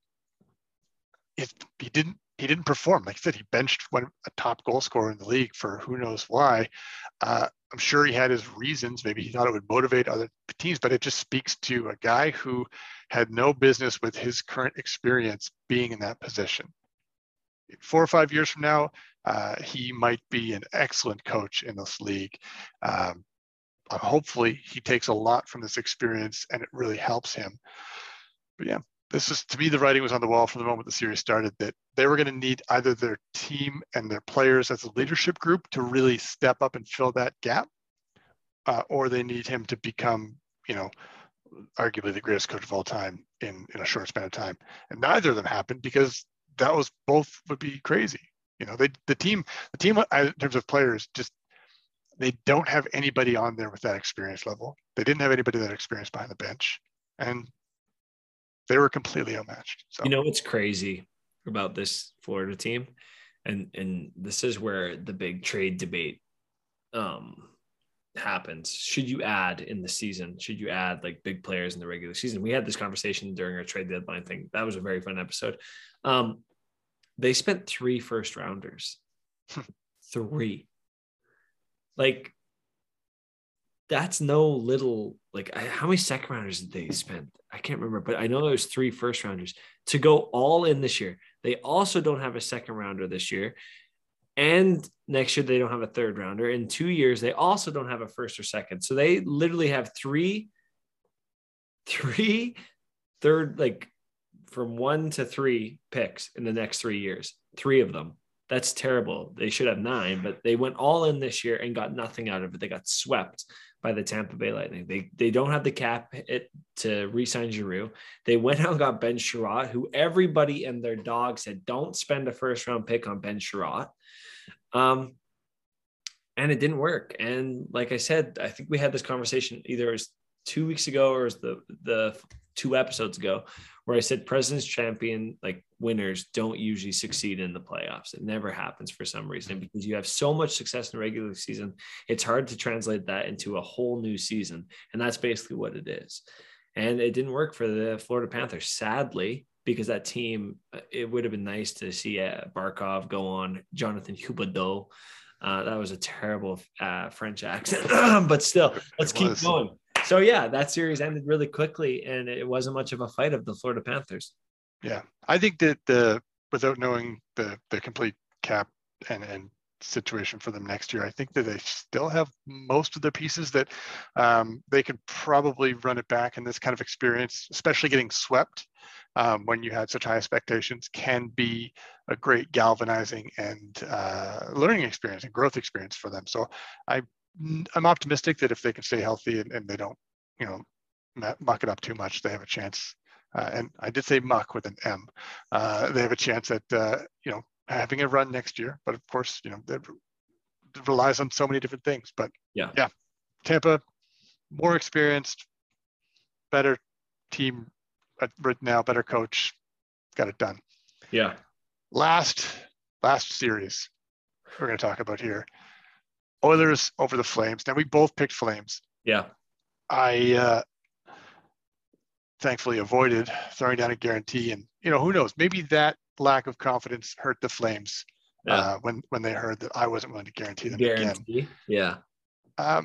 He didn't perform. Like I said, he benched a top goal scorer in the league for who knows why. I'm sure he had his reasons. Maybe he thought it would motivate other teams, but it just speaks to a guy who had no business with his current experience being in that position. 4 or 5 years from now, he might be an excellent coach in this league. Hopefully he takes a lot from this experience and it really helps him. But yeah, to me, the writing was on the wall from the moment the series started that they were going to need either their team and their players as a leadership group to really step up and fill that gap, or they need him to become, arguably the greatest coach of all time in a short span of time. And neither of them happened because both would be crazy. The team in terms of players, just they don't have anybody on there with that experience level. They didn't have anybody that experience behind the bench, and they were completely outmatched. So what's crazy about this Florida team, and this is where the big trade debate happens. Should you add in the season? Should you add like big players in the regular season? We had this conversation during our trade deadline thing. That was a very fun episode. They spent 3 first rounders. 3. Like, that's no little, like, how many second rounders did they spend? I can't remember, but I know it was 3 first rounders to go all in this year. They also don't have a second rounder this year. And next year, they don't have a third rounder. In 2 years, they also don't have a first or second. So they literally have three third, like from 1 to 3 picks in the next 3 years, 3 of them. That's terrible. They should have 9, but they went all in this year and got nothing out of it. They got swept by the Tampa Bay Lightning. They don't have the cap to re-sign Giroux. They went out and got Ben Chiarot, who everybody and their dog said, don't spend a first round pick on Ben Chiarot. And it didn't work. And like I said, I think we had this conversation either it was 2 weeks ago or it was the 2 episodes ago where I said President's Champion, like winners don't usually succeed in the playoffs. It never happens for some reason because you have so much success in the regular season. It's hard to translate that into a whole new season. And that's basically what it is. And it didn't work for the Florida Panthers, sadly, because that team, it would have been nice to see Barkov go on, Jonathan Huberdeau. That was a terrible French accent, but still, let's keep going. So yeah, that series ended really quickly and it wasn't much of a fight of the Florida Panthers. Yeah. I think that without knowing the complete cap and situation for them next year, I think that they still have most of the pieces that they could probably run it back, in this kind of experience, especially getting swept when you had such high expectations, can be a great galvanizing and learning experience and growth experience for them. So I'm optimistic that if they can stay healthy and they don't, muck it up too much, they have a chance and I did say muck with an M. They have a chance at having a run next year, but of course, that relies on so many different things. But yeah, Tampa, more experienced, better team right now, better coach, got it done. Yeah. Last series we're going to talk about here. Oilers over the Flames. Now we both picked Flames. Yeah. I thankfully avoided throwing down a guarantee, and who knows, maybe that lack of confidence hurt the Flames when they heard that I wasn't willing to guarantee them again. Yeah. I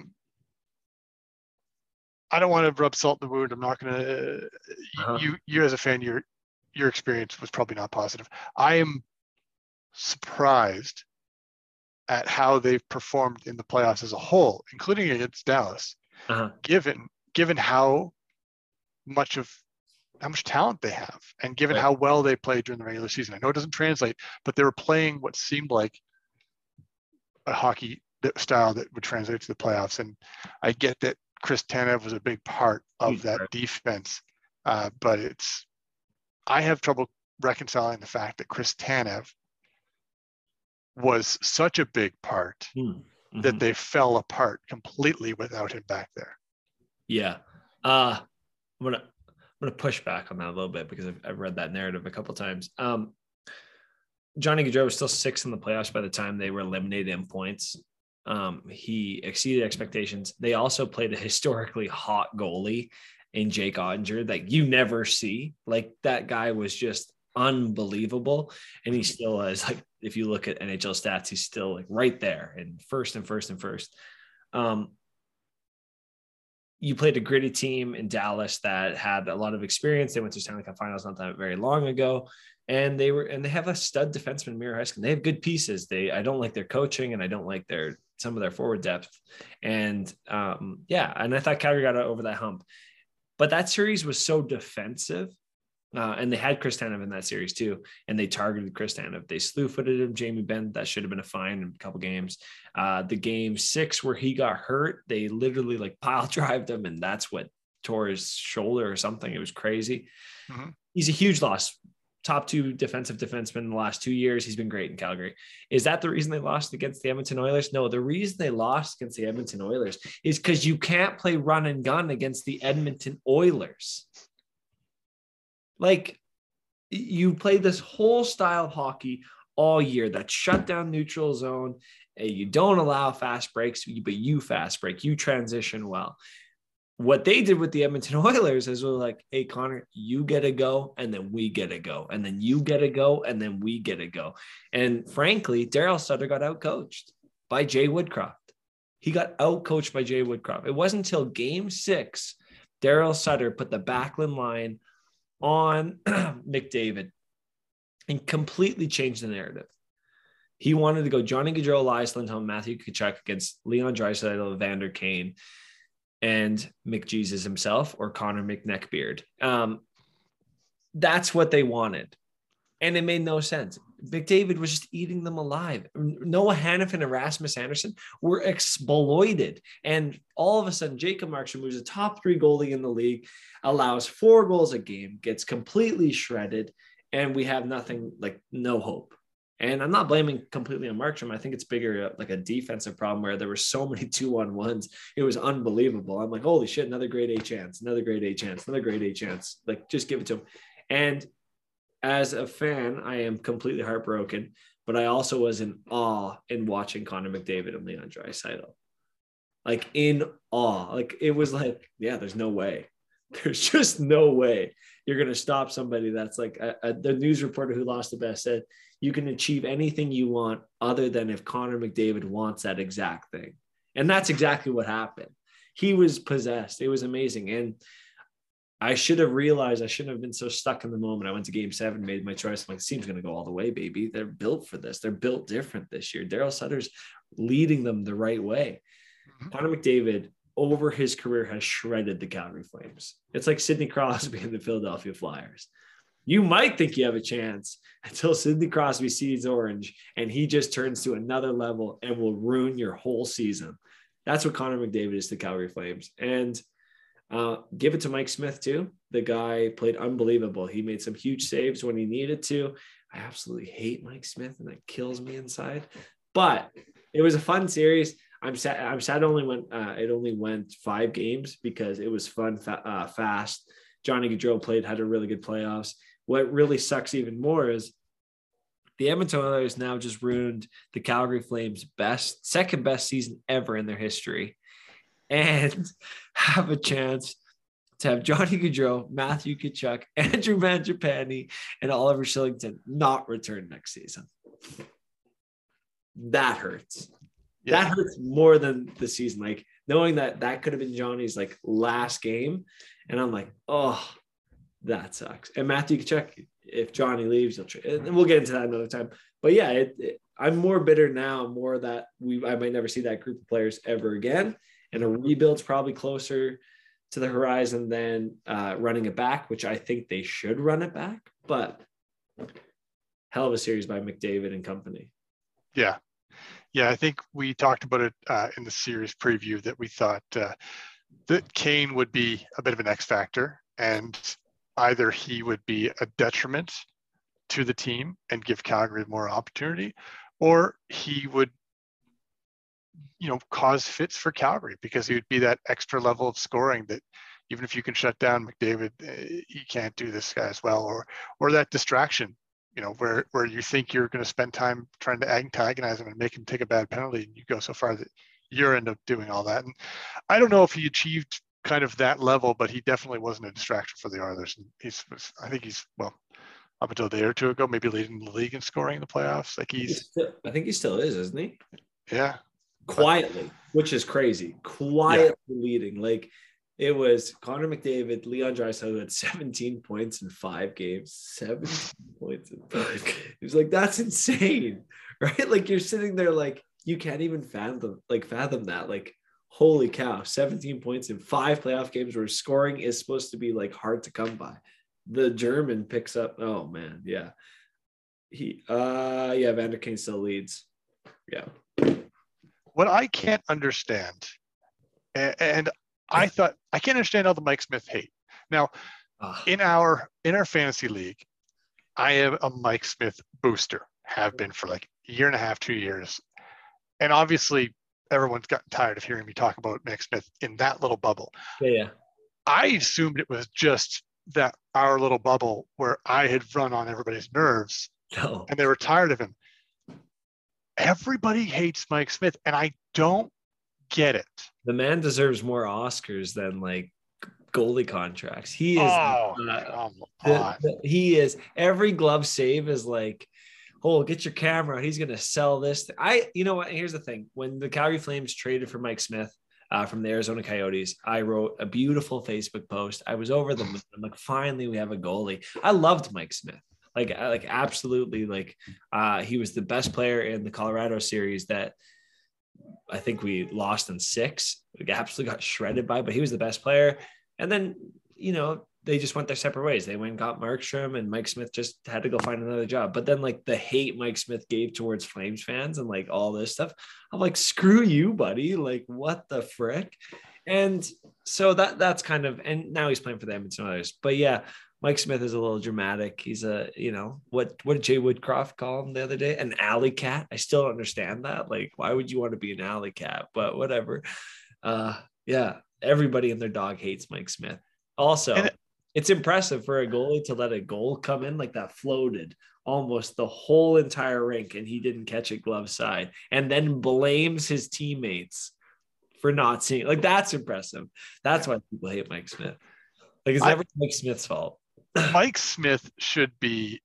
don't want to rub salt in the wound. I'm not going to. You as a fan, your experience was probably not positive. I am surprised at how they've performed in the playoffs as a whole, including against Dallas, given how much talent they have, and given how well they played during the regular season. I know it doesn't translate, but they were playing what seemed like a hockey style that would translate to the playoffs. And I get that Chris Tanev was a big part of that defense, but I have trouble reconciling the fact that Chris Tanev was such a big part that they fell apart completely without him back there. Yeah. I'm gonna push back on that a little bit because I've read that narrative a couple of times. Johnny Gaudreau was still 6th in the playoffs by the time they were eliminated in points. He exceeded expectations. They also played a historically hot goalie in Jake Ottinger that you never see. Like, that guy was just unbelievable. And he still is, like, if you look at NHL stats, he's still like right there in first. You played a gritty team in Dallas that had a lot of experience. They went to Stanley Cup Finals not that very long ago. And they have a stud defenseman, Miro Heiskanen. They have good pieces. I don't like their coaching, and I don't like some of their forward depth. And and I thought Calgary got over that hump. But that series was so defensive. And they had Chris Tanev in that series too. And they targeted Chris Tanev. They slew-footed him, Jamie Benn. That should have been a fine in a couple games. The game 6 where he got hurt, they literally like pile drived him, and that's what tore his shoulder or something. It was crazy. Mm-hmm. He's a huge loss. Top 2 defensive defenseman in the last 2 years. He's been great in Calgary. Is that the reason they lost against the Edmonton Oilers? No, the reason they lost against the Edmonton Oilers is because you can't play run and gun against the Edmonton Oilers. Like, you play this whole style of hockey all year that shut down neutral zone. You don't allow fast breaks, but you fast break. You transition well. What they did with the Edmonton Oilers is like, hey, Connor, you get to go, and then we get to go. And then you get to go, and then we get to go. And frankly, Daryl Sutter got outcoached by Jay Woodcroft. He got outcoached by Jay Woodcroft. It wasn't until game 6, Daryl Sutter put the Backlund line on McDavid and completely changed the narrative. He wanted to go Johnny Gaudreau, Elias Lindholm, Matthew Tkachuk against Leon Draisaitl, Evander Kane, and McJesus himself, or Connor McNeckbeard. That's what they wanted. And it made no sense. McDavid was just eating them alive. Noah Hannafin and Rasmus Anderson were exploited. And all of a sudden, Jacob Markstrom, who's a top 3 goalie in the league, allows 4 goals a game, gets completely shredded, and we have nothing, like no hope. And I'm not blaming completely on Markstrom. I think it's bigger like a defensive problem where there were so many 2-on-1s. It was unbelievable. I'm like, holy shit, another grade A chance, another grade A chance, another grade A chance. Like, just give it to him. And as a fan, I am completely heartbroken, but I also was in awe in watching Connor McDavid and Leon Draisaitl. Like, in awe. Like, it was like, yeah, there's no way. There's just no way you're going to stop somebody that's like the news reporter who lost the bet said, you can achieve anything you want other than if Connor McDavid wants that exact thing. And that's exactly what happened. He was possessed. It was amazing. And I should have realized I shouldn't have been so stuck in the moment. I went to game 7, made my choice. I'm like, the team's going to go all the way, baby. They're built for this. They're built different this year. Daryl Sutter's leading them the right way. Connor McDavid, over his career, has shredded the Calgary Flames. It's like Sidney Crosby and the Philadelphia Flyers. You might think you have a chance until Sidney Crosby sees orange and he just turns to another level and will ruin your whole season. That's what Connor McDavid is to Calgary Flames. And Give it to Mike Smith too. The guy played unbelievable. He made some huge saves when he needed to. I absolutely hate Mike Smith, and that kills me inside. But it was a fun series. I'm sad. It only went 5 games because it was fun, fast. Johnny Gaudreau had a really good playoffs. What really sucks even more is the Edmonton Oilers now just ruined the Calgary Flames' second best season ever in their history, and have a chance to have Johnny Gaudreau, Matthew Tkachuk, Andrew Mangiapane, and Oliver Shillington not return next season. That hurts. Yeah. That hurts more than the season. Like knowing that could have been Johnny's like last game, and I'm like, oh, that sucks. And Matthew Tkachuk, if Johnny leaves, and we'll get into that another time. But yeah, I'm more bitter now, more that I might never see that group of players ever again. And a rebuild's probably closer to the horizon than running it back, which I think they should run it back. But hell of a series by McDavid and company. Yeah. Yeah, I think we talked about it in the series preview that we thought that Kane would be a bit of an X factor, and either he would be a detriment to the team and give Calgary more opportunity, or he would, cause fits for Calgary because he would be that extra level of scoring that even if you can shut down McDavid, you can't do this guy as well, or that distraction, where you think you're going to spend time trying to antagonize him and make him take a bad penalty, and you go so far that you end up doing all that. And I don't know if he achieved kind of that level, but he definitely wasn't a distraction for the Oilers. And I think he's up until a day or two ago, maybe leading the league in scoring in the playoffs. Like I think he still is, isn't he? Yeah. Quietly, which is crazy. Quietly leading. Like it was Connor McDavid, Leon Draisaitl had 17 points in 5 games. 17 points in 5 games. It was like, that's insane, right? Like you're sitting there like you can't even fathom that. Like, holy cow, 17 points in 5 playoff games where scoring is supposed to be like hard to come by. The German picks up. Oh man, yeah. Vander Kane still leads. Yeah. What I can't understand, and I thought I can't understand all the Mike Smith hate. Now, in our fantasy league, I am a Mike Smith booster. Have been for like a year and a half, 2 years, and obviously everyone's gotten tired of hearing me talk about Mike Smith in that little bubble. Yeah. I assumed it was just that our little bubble where I had run on everybody's nerves, and they were tired of him. Everybody hates Mike Smith, and I don't get it. The man deserves more Oscars than like goalie contracts. He is. He is. Every glove save is like, oh, get your camera. He's gonna sell this. You know what? Here's the thing: when the Calgary Flames traded for Mike Smith from the Arizona Coyotes, I wrote a beautiful Facebook post. I was over the moon. I'm like, finally, we have a goalie. I loved Mike Smith. Like absolutely, he was the best player in the Colorado series that I think we lost in 6. We absolutely got shredded by, but he was the best player. And then, they just went their separate ways. They went and got Markstrom, and Mike Smith just had to go find another job. But then the hate Mike Smith gave towards Flames fans and all this stuff, I'm like, screw you, buddy. Like, what the frick? And so that's kind of, and now he's playing for the Edmonton Oilers. But yeah, Mike Smith is a little dramatic. He's what did Jay Woodcroft call him the other day? An alley cat. I still don't understand that. Like, why would you want to be an alley cat? But whatever. Yeah, everybody and their dog hates Mike Smith. Also, it's impressive for a goalie to let a goal come in like that, floated almost the whole entire rink, and he didn't catch it glove side, and then blames his teammates for not seeing. Like, that's impressive. That's why people hate Mike Smith. Like, it's never Mike Smith's fault. Mike Smith should be,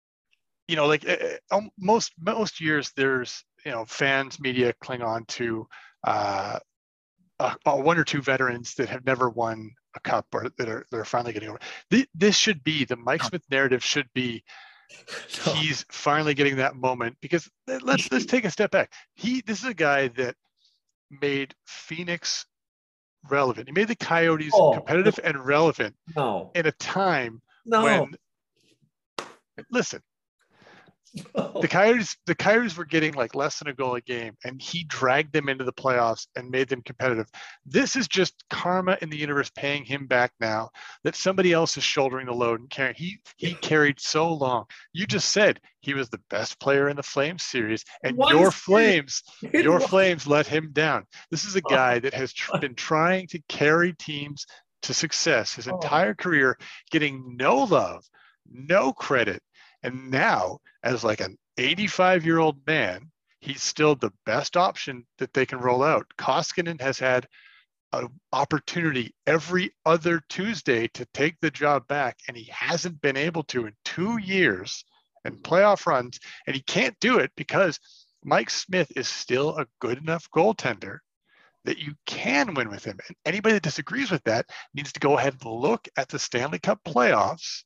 most years there's, fans, media cling on to 1 or 2 veterans that have never won a cup or that are finally getting over. This should be the Mike Smith narrative. Should be he's finally getting that moment, because let's take a step back. This is a guy that made Phoenix relevant. He made the Coyotes competitive and relevant in a time when, listen, The Coyotes were getting like less than a goal a game, and he dragged them into the playoffs and made them competitive. This is just karma in the universe paying him back now that somebody else is shouldering the load and carrying. He carried so long. You just said he was the best player in the Flames series, and your Flames let him down. This is a guy that has been trying to carry teams to success his entire career, getting no love, no credit. And now, as like an 85-year-old man, he's still the best option that they can roll out. Koskinen has had an opportunity every other Tuesday to take the job back, and he hasn't been able to in 2 years and playoff runs. And he can't do it because Mike Smith is still a good enough goaltender that you can win with him. And anybody that disagrees with that needs to go ahead and look at the Stanley Cup playoffs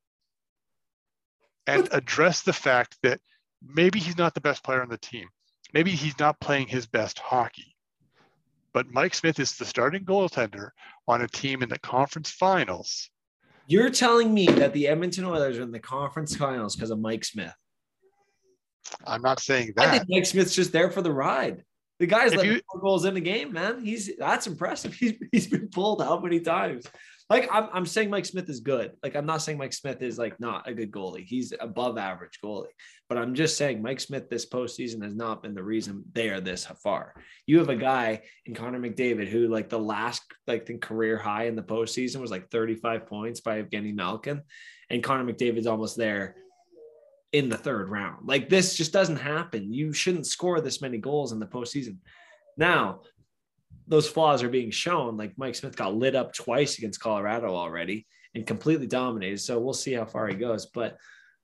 and address the fact that maybe he's not the best player on the team. Maybe he's not playing his best hockey. But Mike Smith is the starting goaltender on a team in the conference finals. You're telling me that the Edmonton Oilers are in the conference finals because of Mike Smith? I'm not saying that. I think Mike Smith's just there for the ride. The guy's like 4 goals in the game, man. That's impressive. He's been pulled how many times? Like I'm saying Mike Smith is good. Like I'm not saying Mike Smith is like not a good goalie. He's above average goalie. But I'm just saying Mike Smith this postseason has not been the reason they are this far. You have a guy in Connor McDavid who like the last like the career high in the postseason was like 35 points by Evgeny Malkin. And Connor McDavid's almost there in the third round. Like this just doesn't happen. You shouldn't score this many goals in the postseason. Now, those flaws are being shown. Like Mike Smith got lit up twice against Colorado already and completely dominated. So we'll see how far he goes. But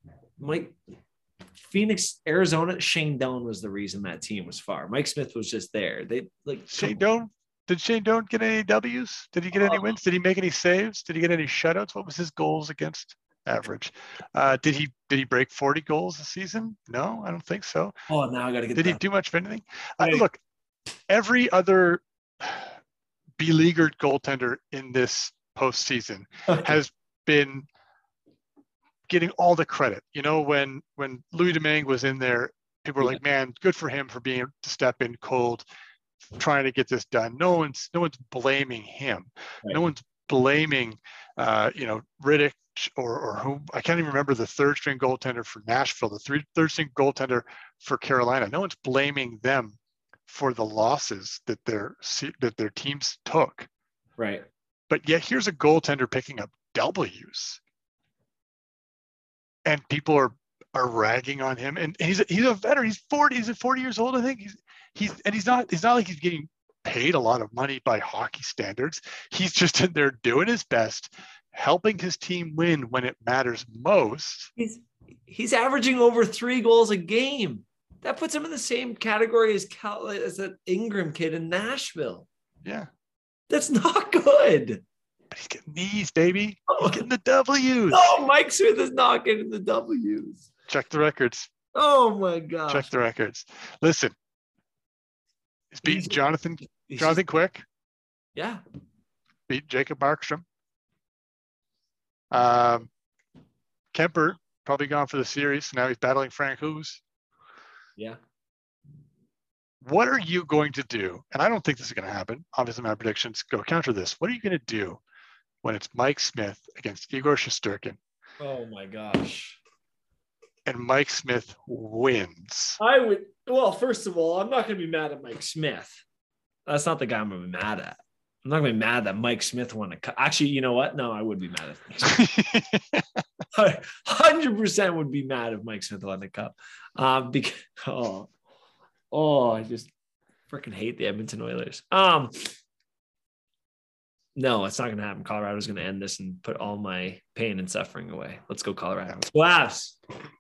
Phoenix, Arizona, Shane Doan was the reason that team was far. Mike Smith was just there. They like Shane Doan. Did Shane Doan get any W's? Did he get any wins? Did he make any saves? Did he get any shutouts? What was his goals against average? Did he break 40 goals a season? No, I don't think so. Oh, now I got to get. Did he do much of anything? Look, every other beleaguered goaltender in this postseason has been getting all the credit. You know, when Louis Domingue was in there, people were like, "Man, good for him for being able to step in cold, trying to get this done." No one's blaming him. Right. No one's blaming, Riddick or who I can't even remember the third string goaltender for Nashville, the third string goaltender for Carolina. No one's blaming them for the losses that their teams took. Right. But yet here's a goaltender picking up W's. And people are ragging on him. And he's a veteran. He's 40 years old, I think. He's not like he's getting paid a lot of money by hockey standards. He's just in there doing his best, helping his team win when it matters most. He's averaging over 3 goals a game. That puts him in the same category as that Ingram kid in Nashville. Yeah. That's not good. But he's getting these, baby. He's getting the W's. Oh, Mike Smith is not getting the W's. Check the records. Oh, my gosh. Check the records. Listen. He's beaten Jonathan Quick. Yeah. Beat Jacob Markstrom. Kemper probably gone for the series. Now he's battling Frank Hughes. Yeah. What are you going to do? And I don't think this is going to happen. Obviously, my predictions go counter this. What are you going to do when it's Mike Smith against Igor Shesterkin? Oh, my gosh. And Mike Smith wins. Well, first of all, I'm not going to be mad at Mike Smith. That's not the guy I'm going to be mad at. I'm not going to be mad that Mike Smith won a cup. Actually, you know what? No, I would be mad at I 100% would be mad if Mike Smith won the cup. Because I just freaking hate the Edmonton Oilers. No, it's not going to happen. Colorado's going to end this and put all my pain and suffering away. Let's go, Colorado. Let's go Avs.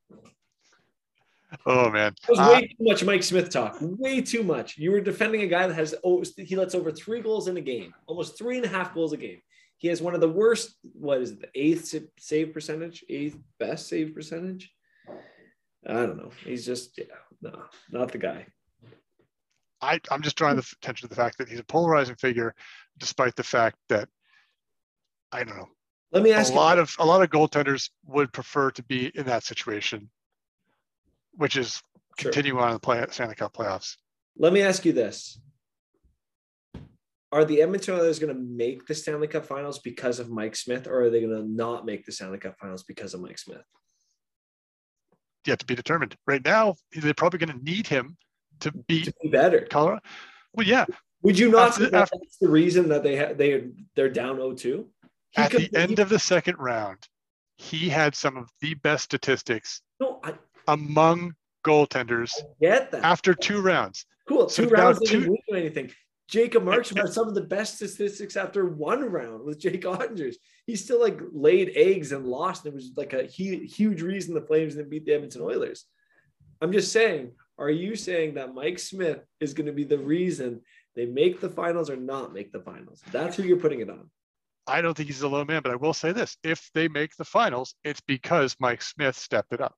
Oh, man. That was way too much Mike Smith talk. Way too much. You were defending a guy that he lets over 3 goals in a game, almost 3.5 goals a game. He has one of the worst, what is it, the 8th save percentage, 8th best save percentage? I don't know. He's just, no, not the guy. I'm just drawing the attention to the fact that he's a polarizing figure, despite the fact that, I don't know. Let me ask a lot of goaltenders would prefer to be in that situation which is Sure. continue on the Stanley Cup playoffs. Let me ask you this. Are the Edmonton Oilers going to make the Stanley Cup Finals because of Mike Smith, or are they going to not make the Stanley Cup Finals because of Mike Smith? Yet to be determined. Right now, they're probably going to need him to be better. Colorado. Well, yeah. Would you not say that's the reason that they're down 0-2? At the end of the second round, he had some of the best statistics among goaltenders after 2 rounds. Cool. So 2 rounds didn't win anything. Jacob Markstrom had some of the best statistics after 1 round with Jake Oettingers. He still like laid eggs and lost. And it was like a huge reason the Flames didn't beat the Edmonton Oilers. I'm just saying, are you saying that Mike Smith is going to be the reason they make the finals or not make the finals? That's who you're putting it on. I don't think he's a low man, but I will say this. If they make the finals, it's because Mike Smith stepped it up.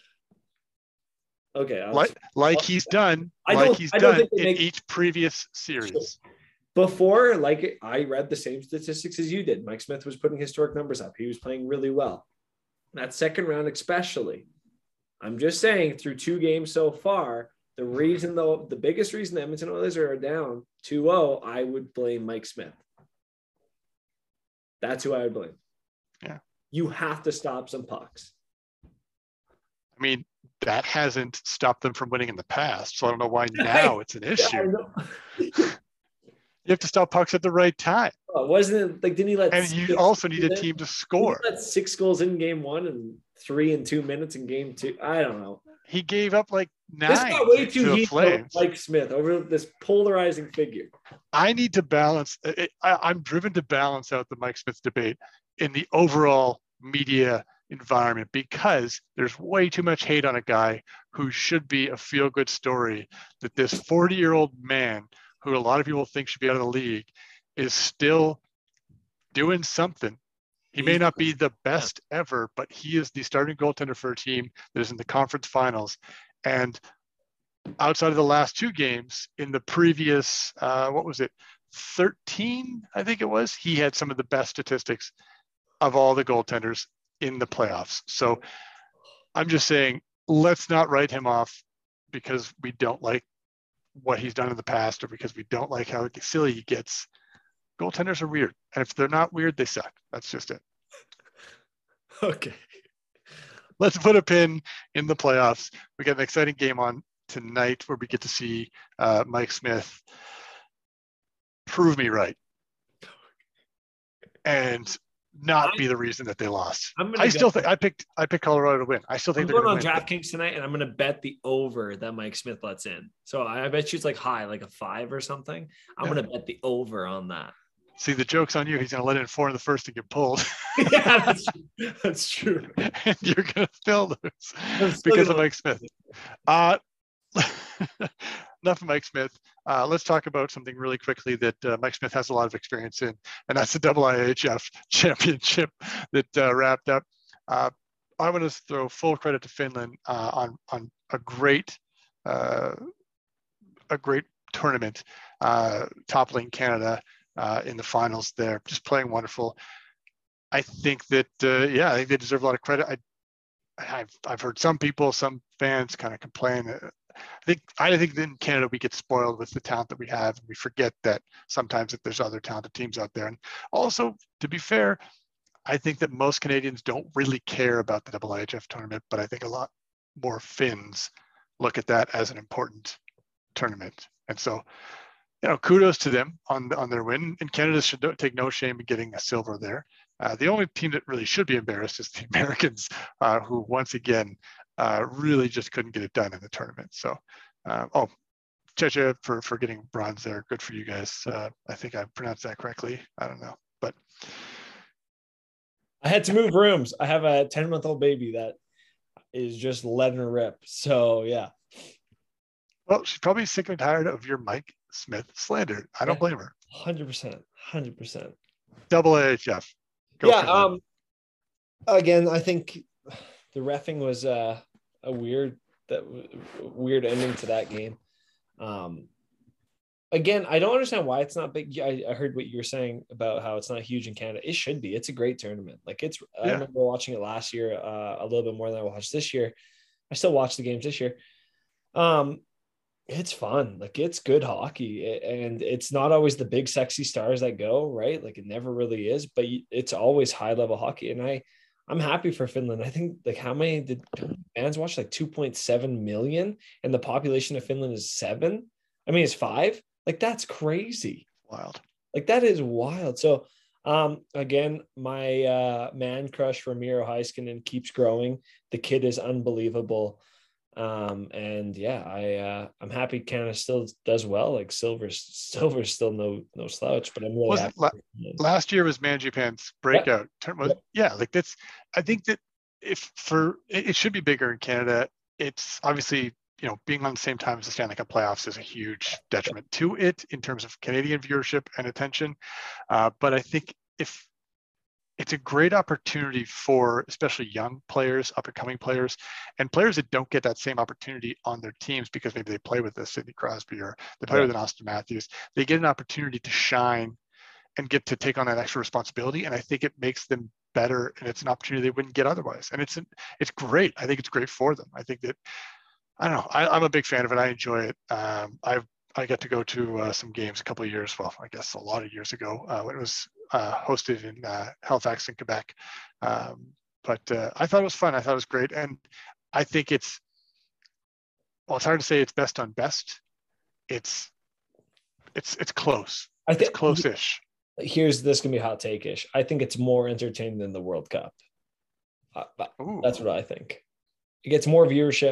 Okay. Like he's done in each previous series. Sure. Before, like I read the same statistics as you did. Mike Smith was putting historic numbers up. He was playing really well. That second round especially. I'm just saying through 2 games so far, the biggest reason the Edmonton Oilers are down 2-0, I would blame Mike Smith. That's who I would blame. Yeah. You have to stop some pucks. I mean, that hasn't stopped them from winning in the past. So I don't know why now it's an issue. You have to stop pucks at the right time. Wasn't it like, didn't he let? And you also need a team to score. He let 6 goals in game 1 and 3 in 2 minutes in game 2. I don't know. He gave up like 9 this got way too to the heat Flames. Mike Smith over this polarizing figure. I need to balance. I'm driven to balance out the Mike Smith debate in the overall media environment because there's way too much hate on a guy who should be a feel-good story that this 40-year-old man who a lot of people think should be out of the league is still doing something. He may not be the best ever, but he is the starting goaltender for a team that is in the conference finals. And outside of the last 2 games in the previous, 13, I think it was, he had some of the best statistics of all the goaltenders in the playoffs. So I'm just saying, let's not write him off because we don't like what he's done in the past or because we don't like how silly he gets. Goaltenders are weird. And if they're not weird, they suck. That's just it. Okay. Let's put a pin in the playoffs. We got an exciting game on tonight where we get to see Mike Smith prove me right and not be the reason that they lost. I picked Colorado to win. I still think they're going on DraftKings tonight, and I'm going to bet the over that Mike Smith lets in. So I bet you it's like high, like a 5 or something. I'm going to bet the over on that. See, the joke's on you. He's going to let in 4 in the first and get pulled. Yeah, that's true. And you're going to still lose because of Mike Smith. Enough of Mike Smith. Let's talk about something really quickly that Mike Smith has a lot of experience in, and that's the IIHF championship that wrapped up. I want to throw full credit to Finland on a great tournament, toppling Canada in the finals there, just playing wonderful. I think that, I think they deserve a lot of credit. I've heard some fans kind of complain. I think in Canada we get spoiled with the talent that we have, and we forget that sometimes that there's other talented teams out there. And also, to be fair, I think that most Canadians don't really care about the IIHF tournament, but I think a lot more Finns look at that as an important tournament. And so, kudos to them on their win. And Canada should take no shame in getting a silver there. The only team that really should be embarrassed is the Americans, who once again really just couldn't get it done in the tournament. So, Checha for getting bronze there. Good for you guys. I think I pronounced that correctly. I don't know, but I had to move rooms. I have a 10-month-old baby that is just letting her rip. So yeah. Well, she's probably sick and tired of your Mike Smith slander. I don't blame her. 100%. IIHF. Again, I think the reffing was a weird ending to that game. Again, I don't understand why it's not big. I heard what you were saying about how it's not huge in Canada. It should be. It's a great tournament. I remember watching it last year a little bit more than I watched this year. I still watch the games this year. It's fun. Like, it's good hockey, and it's not always the big sexy stars that go, right? Like, it never really is, but it's always high level hockey. And I'm happy for Finland. I think, like, how many did fans watch? Like 2.7 million, and the population of Finland is 7. I mean, it's 5. Like, that's crazy. Wild. Like, that is wild. So, again, my man crush for Miro Heiskanen keeps growing. The kid is unbelievable. And yeah, I'm happy Canada still does well. Like, Silver's still no slouch, but I'm really happy. Last year was Mangiapane's breakout. Yeah, like that's. I think that it should be bigger in Canada. It's obviously, being on the same time as the Stanley Cup playoffs is a huge detriment to it in terms of Canadian viewership and attention. But I think if it's a great opportunity for especially young players, up and coming players, and players that don't get that same opportunity on their teams because maybe they play with a Sidney Crosby or they play with an Austin Matthews. They get an opportunity to shine and get to take on that extra responsibility. And I think it makes them better, and it's an opportunity they wouldn't get otherwise. And it's great. I think it's great for them. I think that, I don't know, I'm a big fan of it. I enjoy it. I got to go to some games a couple of years, well, I guess a lot of years ago, when it was hosted in Halifax in Quebec. But I thought it was fun. I thought it was great. And I think it's hard to say it's best on best. It's close. I think it's close-ish. This can be hot take-ish. I think it's more entertaining than the World Cup. That's what I think. It gets more viewership.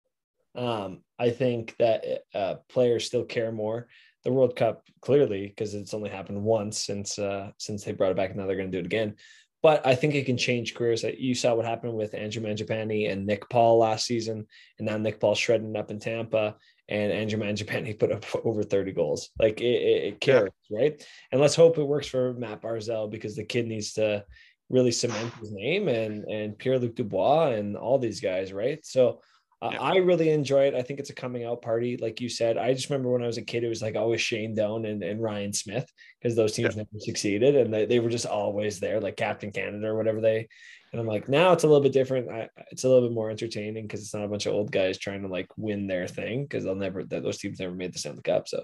I think that players still care more. The World Cup, clearly, because it's only happened once since they brought it back, and now they're going to do it again. But I think it can change careers. You saw what happened with Andrew Mangiapane and Nick Paul last season, and now Nick Paul shredding up in Tampa, and Andrew Mangiapane put up over 30 goals. Like, it carries, right? And let's hope it works for Matt Barzal, because the kid needs to really cement his name, and Pierre-Luc Dubois and all these guys, right? So I really enjoy it. I think it's a coming out party, like you said. I just remember when I was a kid, it was like always Shane Doan and Ryan Smith, because those teams never succeeded, and they were just always there, like Captain Canada or whatever and I'm like, now it's a little bit different. It's a little bit more entertaining because it's not a bunch of old guys trying to like win their thing, because those teams never made the Stanley Cup. So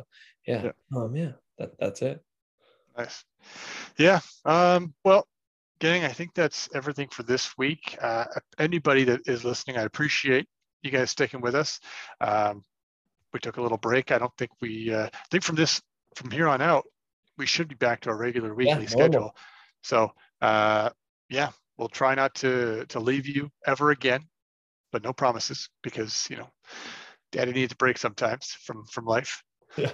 that's it. Nice. Yeah. Well, gang, I think that's everything for this week. Anybody that is listening, I appreciate you guys sticking with us. We took a little break. I don't think I think from here on out, we should be back to our regular weekly schedule. So we'll try not to leave you ever again, but no promises, because Daddy needs a break sometimes from life. Yeah.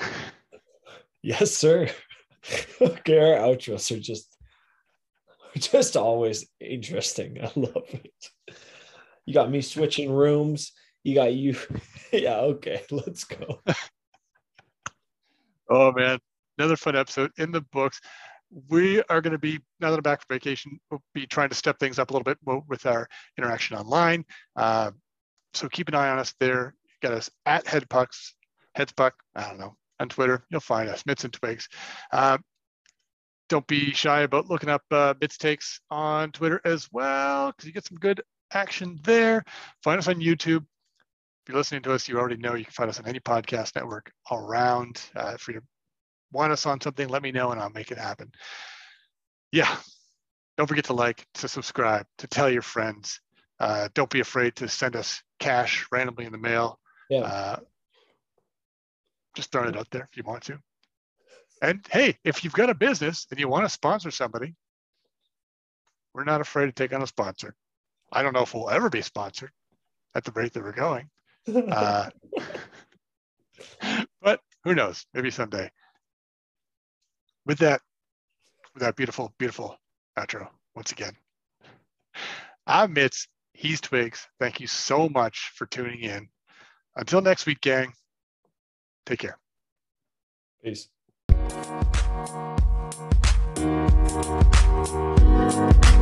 Yes, sir. Okay, our outros are just always interesting. I love it. You got me switching rooms. You got you. Yeah, okay, let's go. Oh, man. Another fun episode in the books. We are going to be, now that I'm back from vacation, we'll be trying to step things up a little bit with our interaction online. So keep an eye on us there. You got us at Headspuck, I don't know, on Twitter. You'll find us, Mitts and Twigs. Don't be shy about looking up Mitts Takes on Twitter as well, because you get some good action there. Find us on YouTube. If you're listening to us, you already know you can find us on any podcast network around. If you want us on something, let me know and I'll make it happen. Yeah. Don't forget to like, to subscribe, to tell your friends. Don't be afraid to send us cash randomly in the mail. Just throwing it out there if you want to. And hey, if you've got a business and you want to sponsor somebody, we're not afraid to take on a sponsor. I don't know if we'll ever be sponsored at the rate that we're going. But who knows? Maybe someday. With that beautiful, beautiful outro, once again, I'm Mitts. He's Twigs. Thank you so much for tuning in. Until next week, gang, take care. Peace.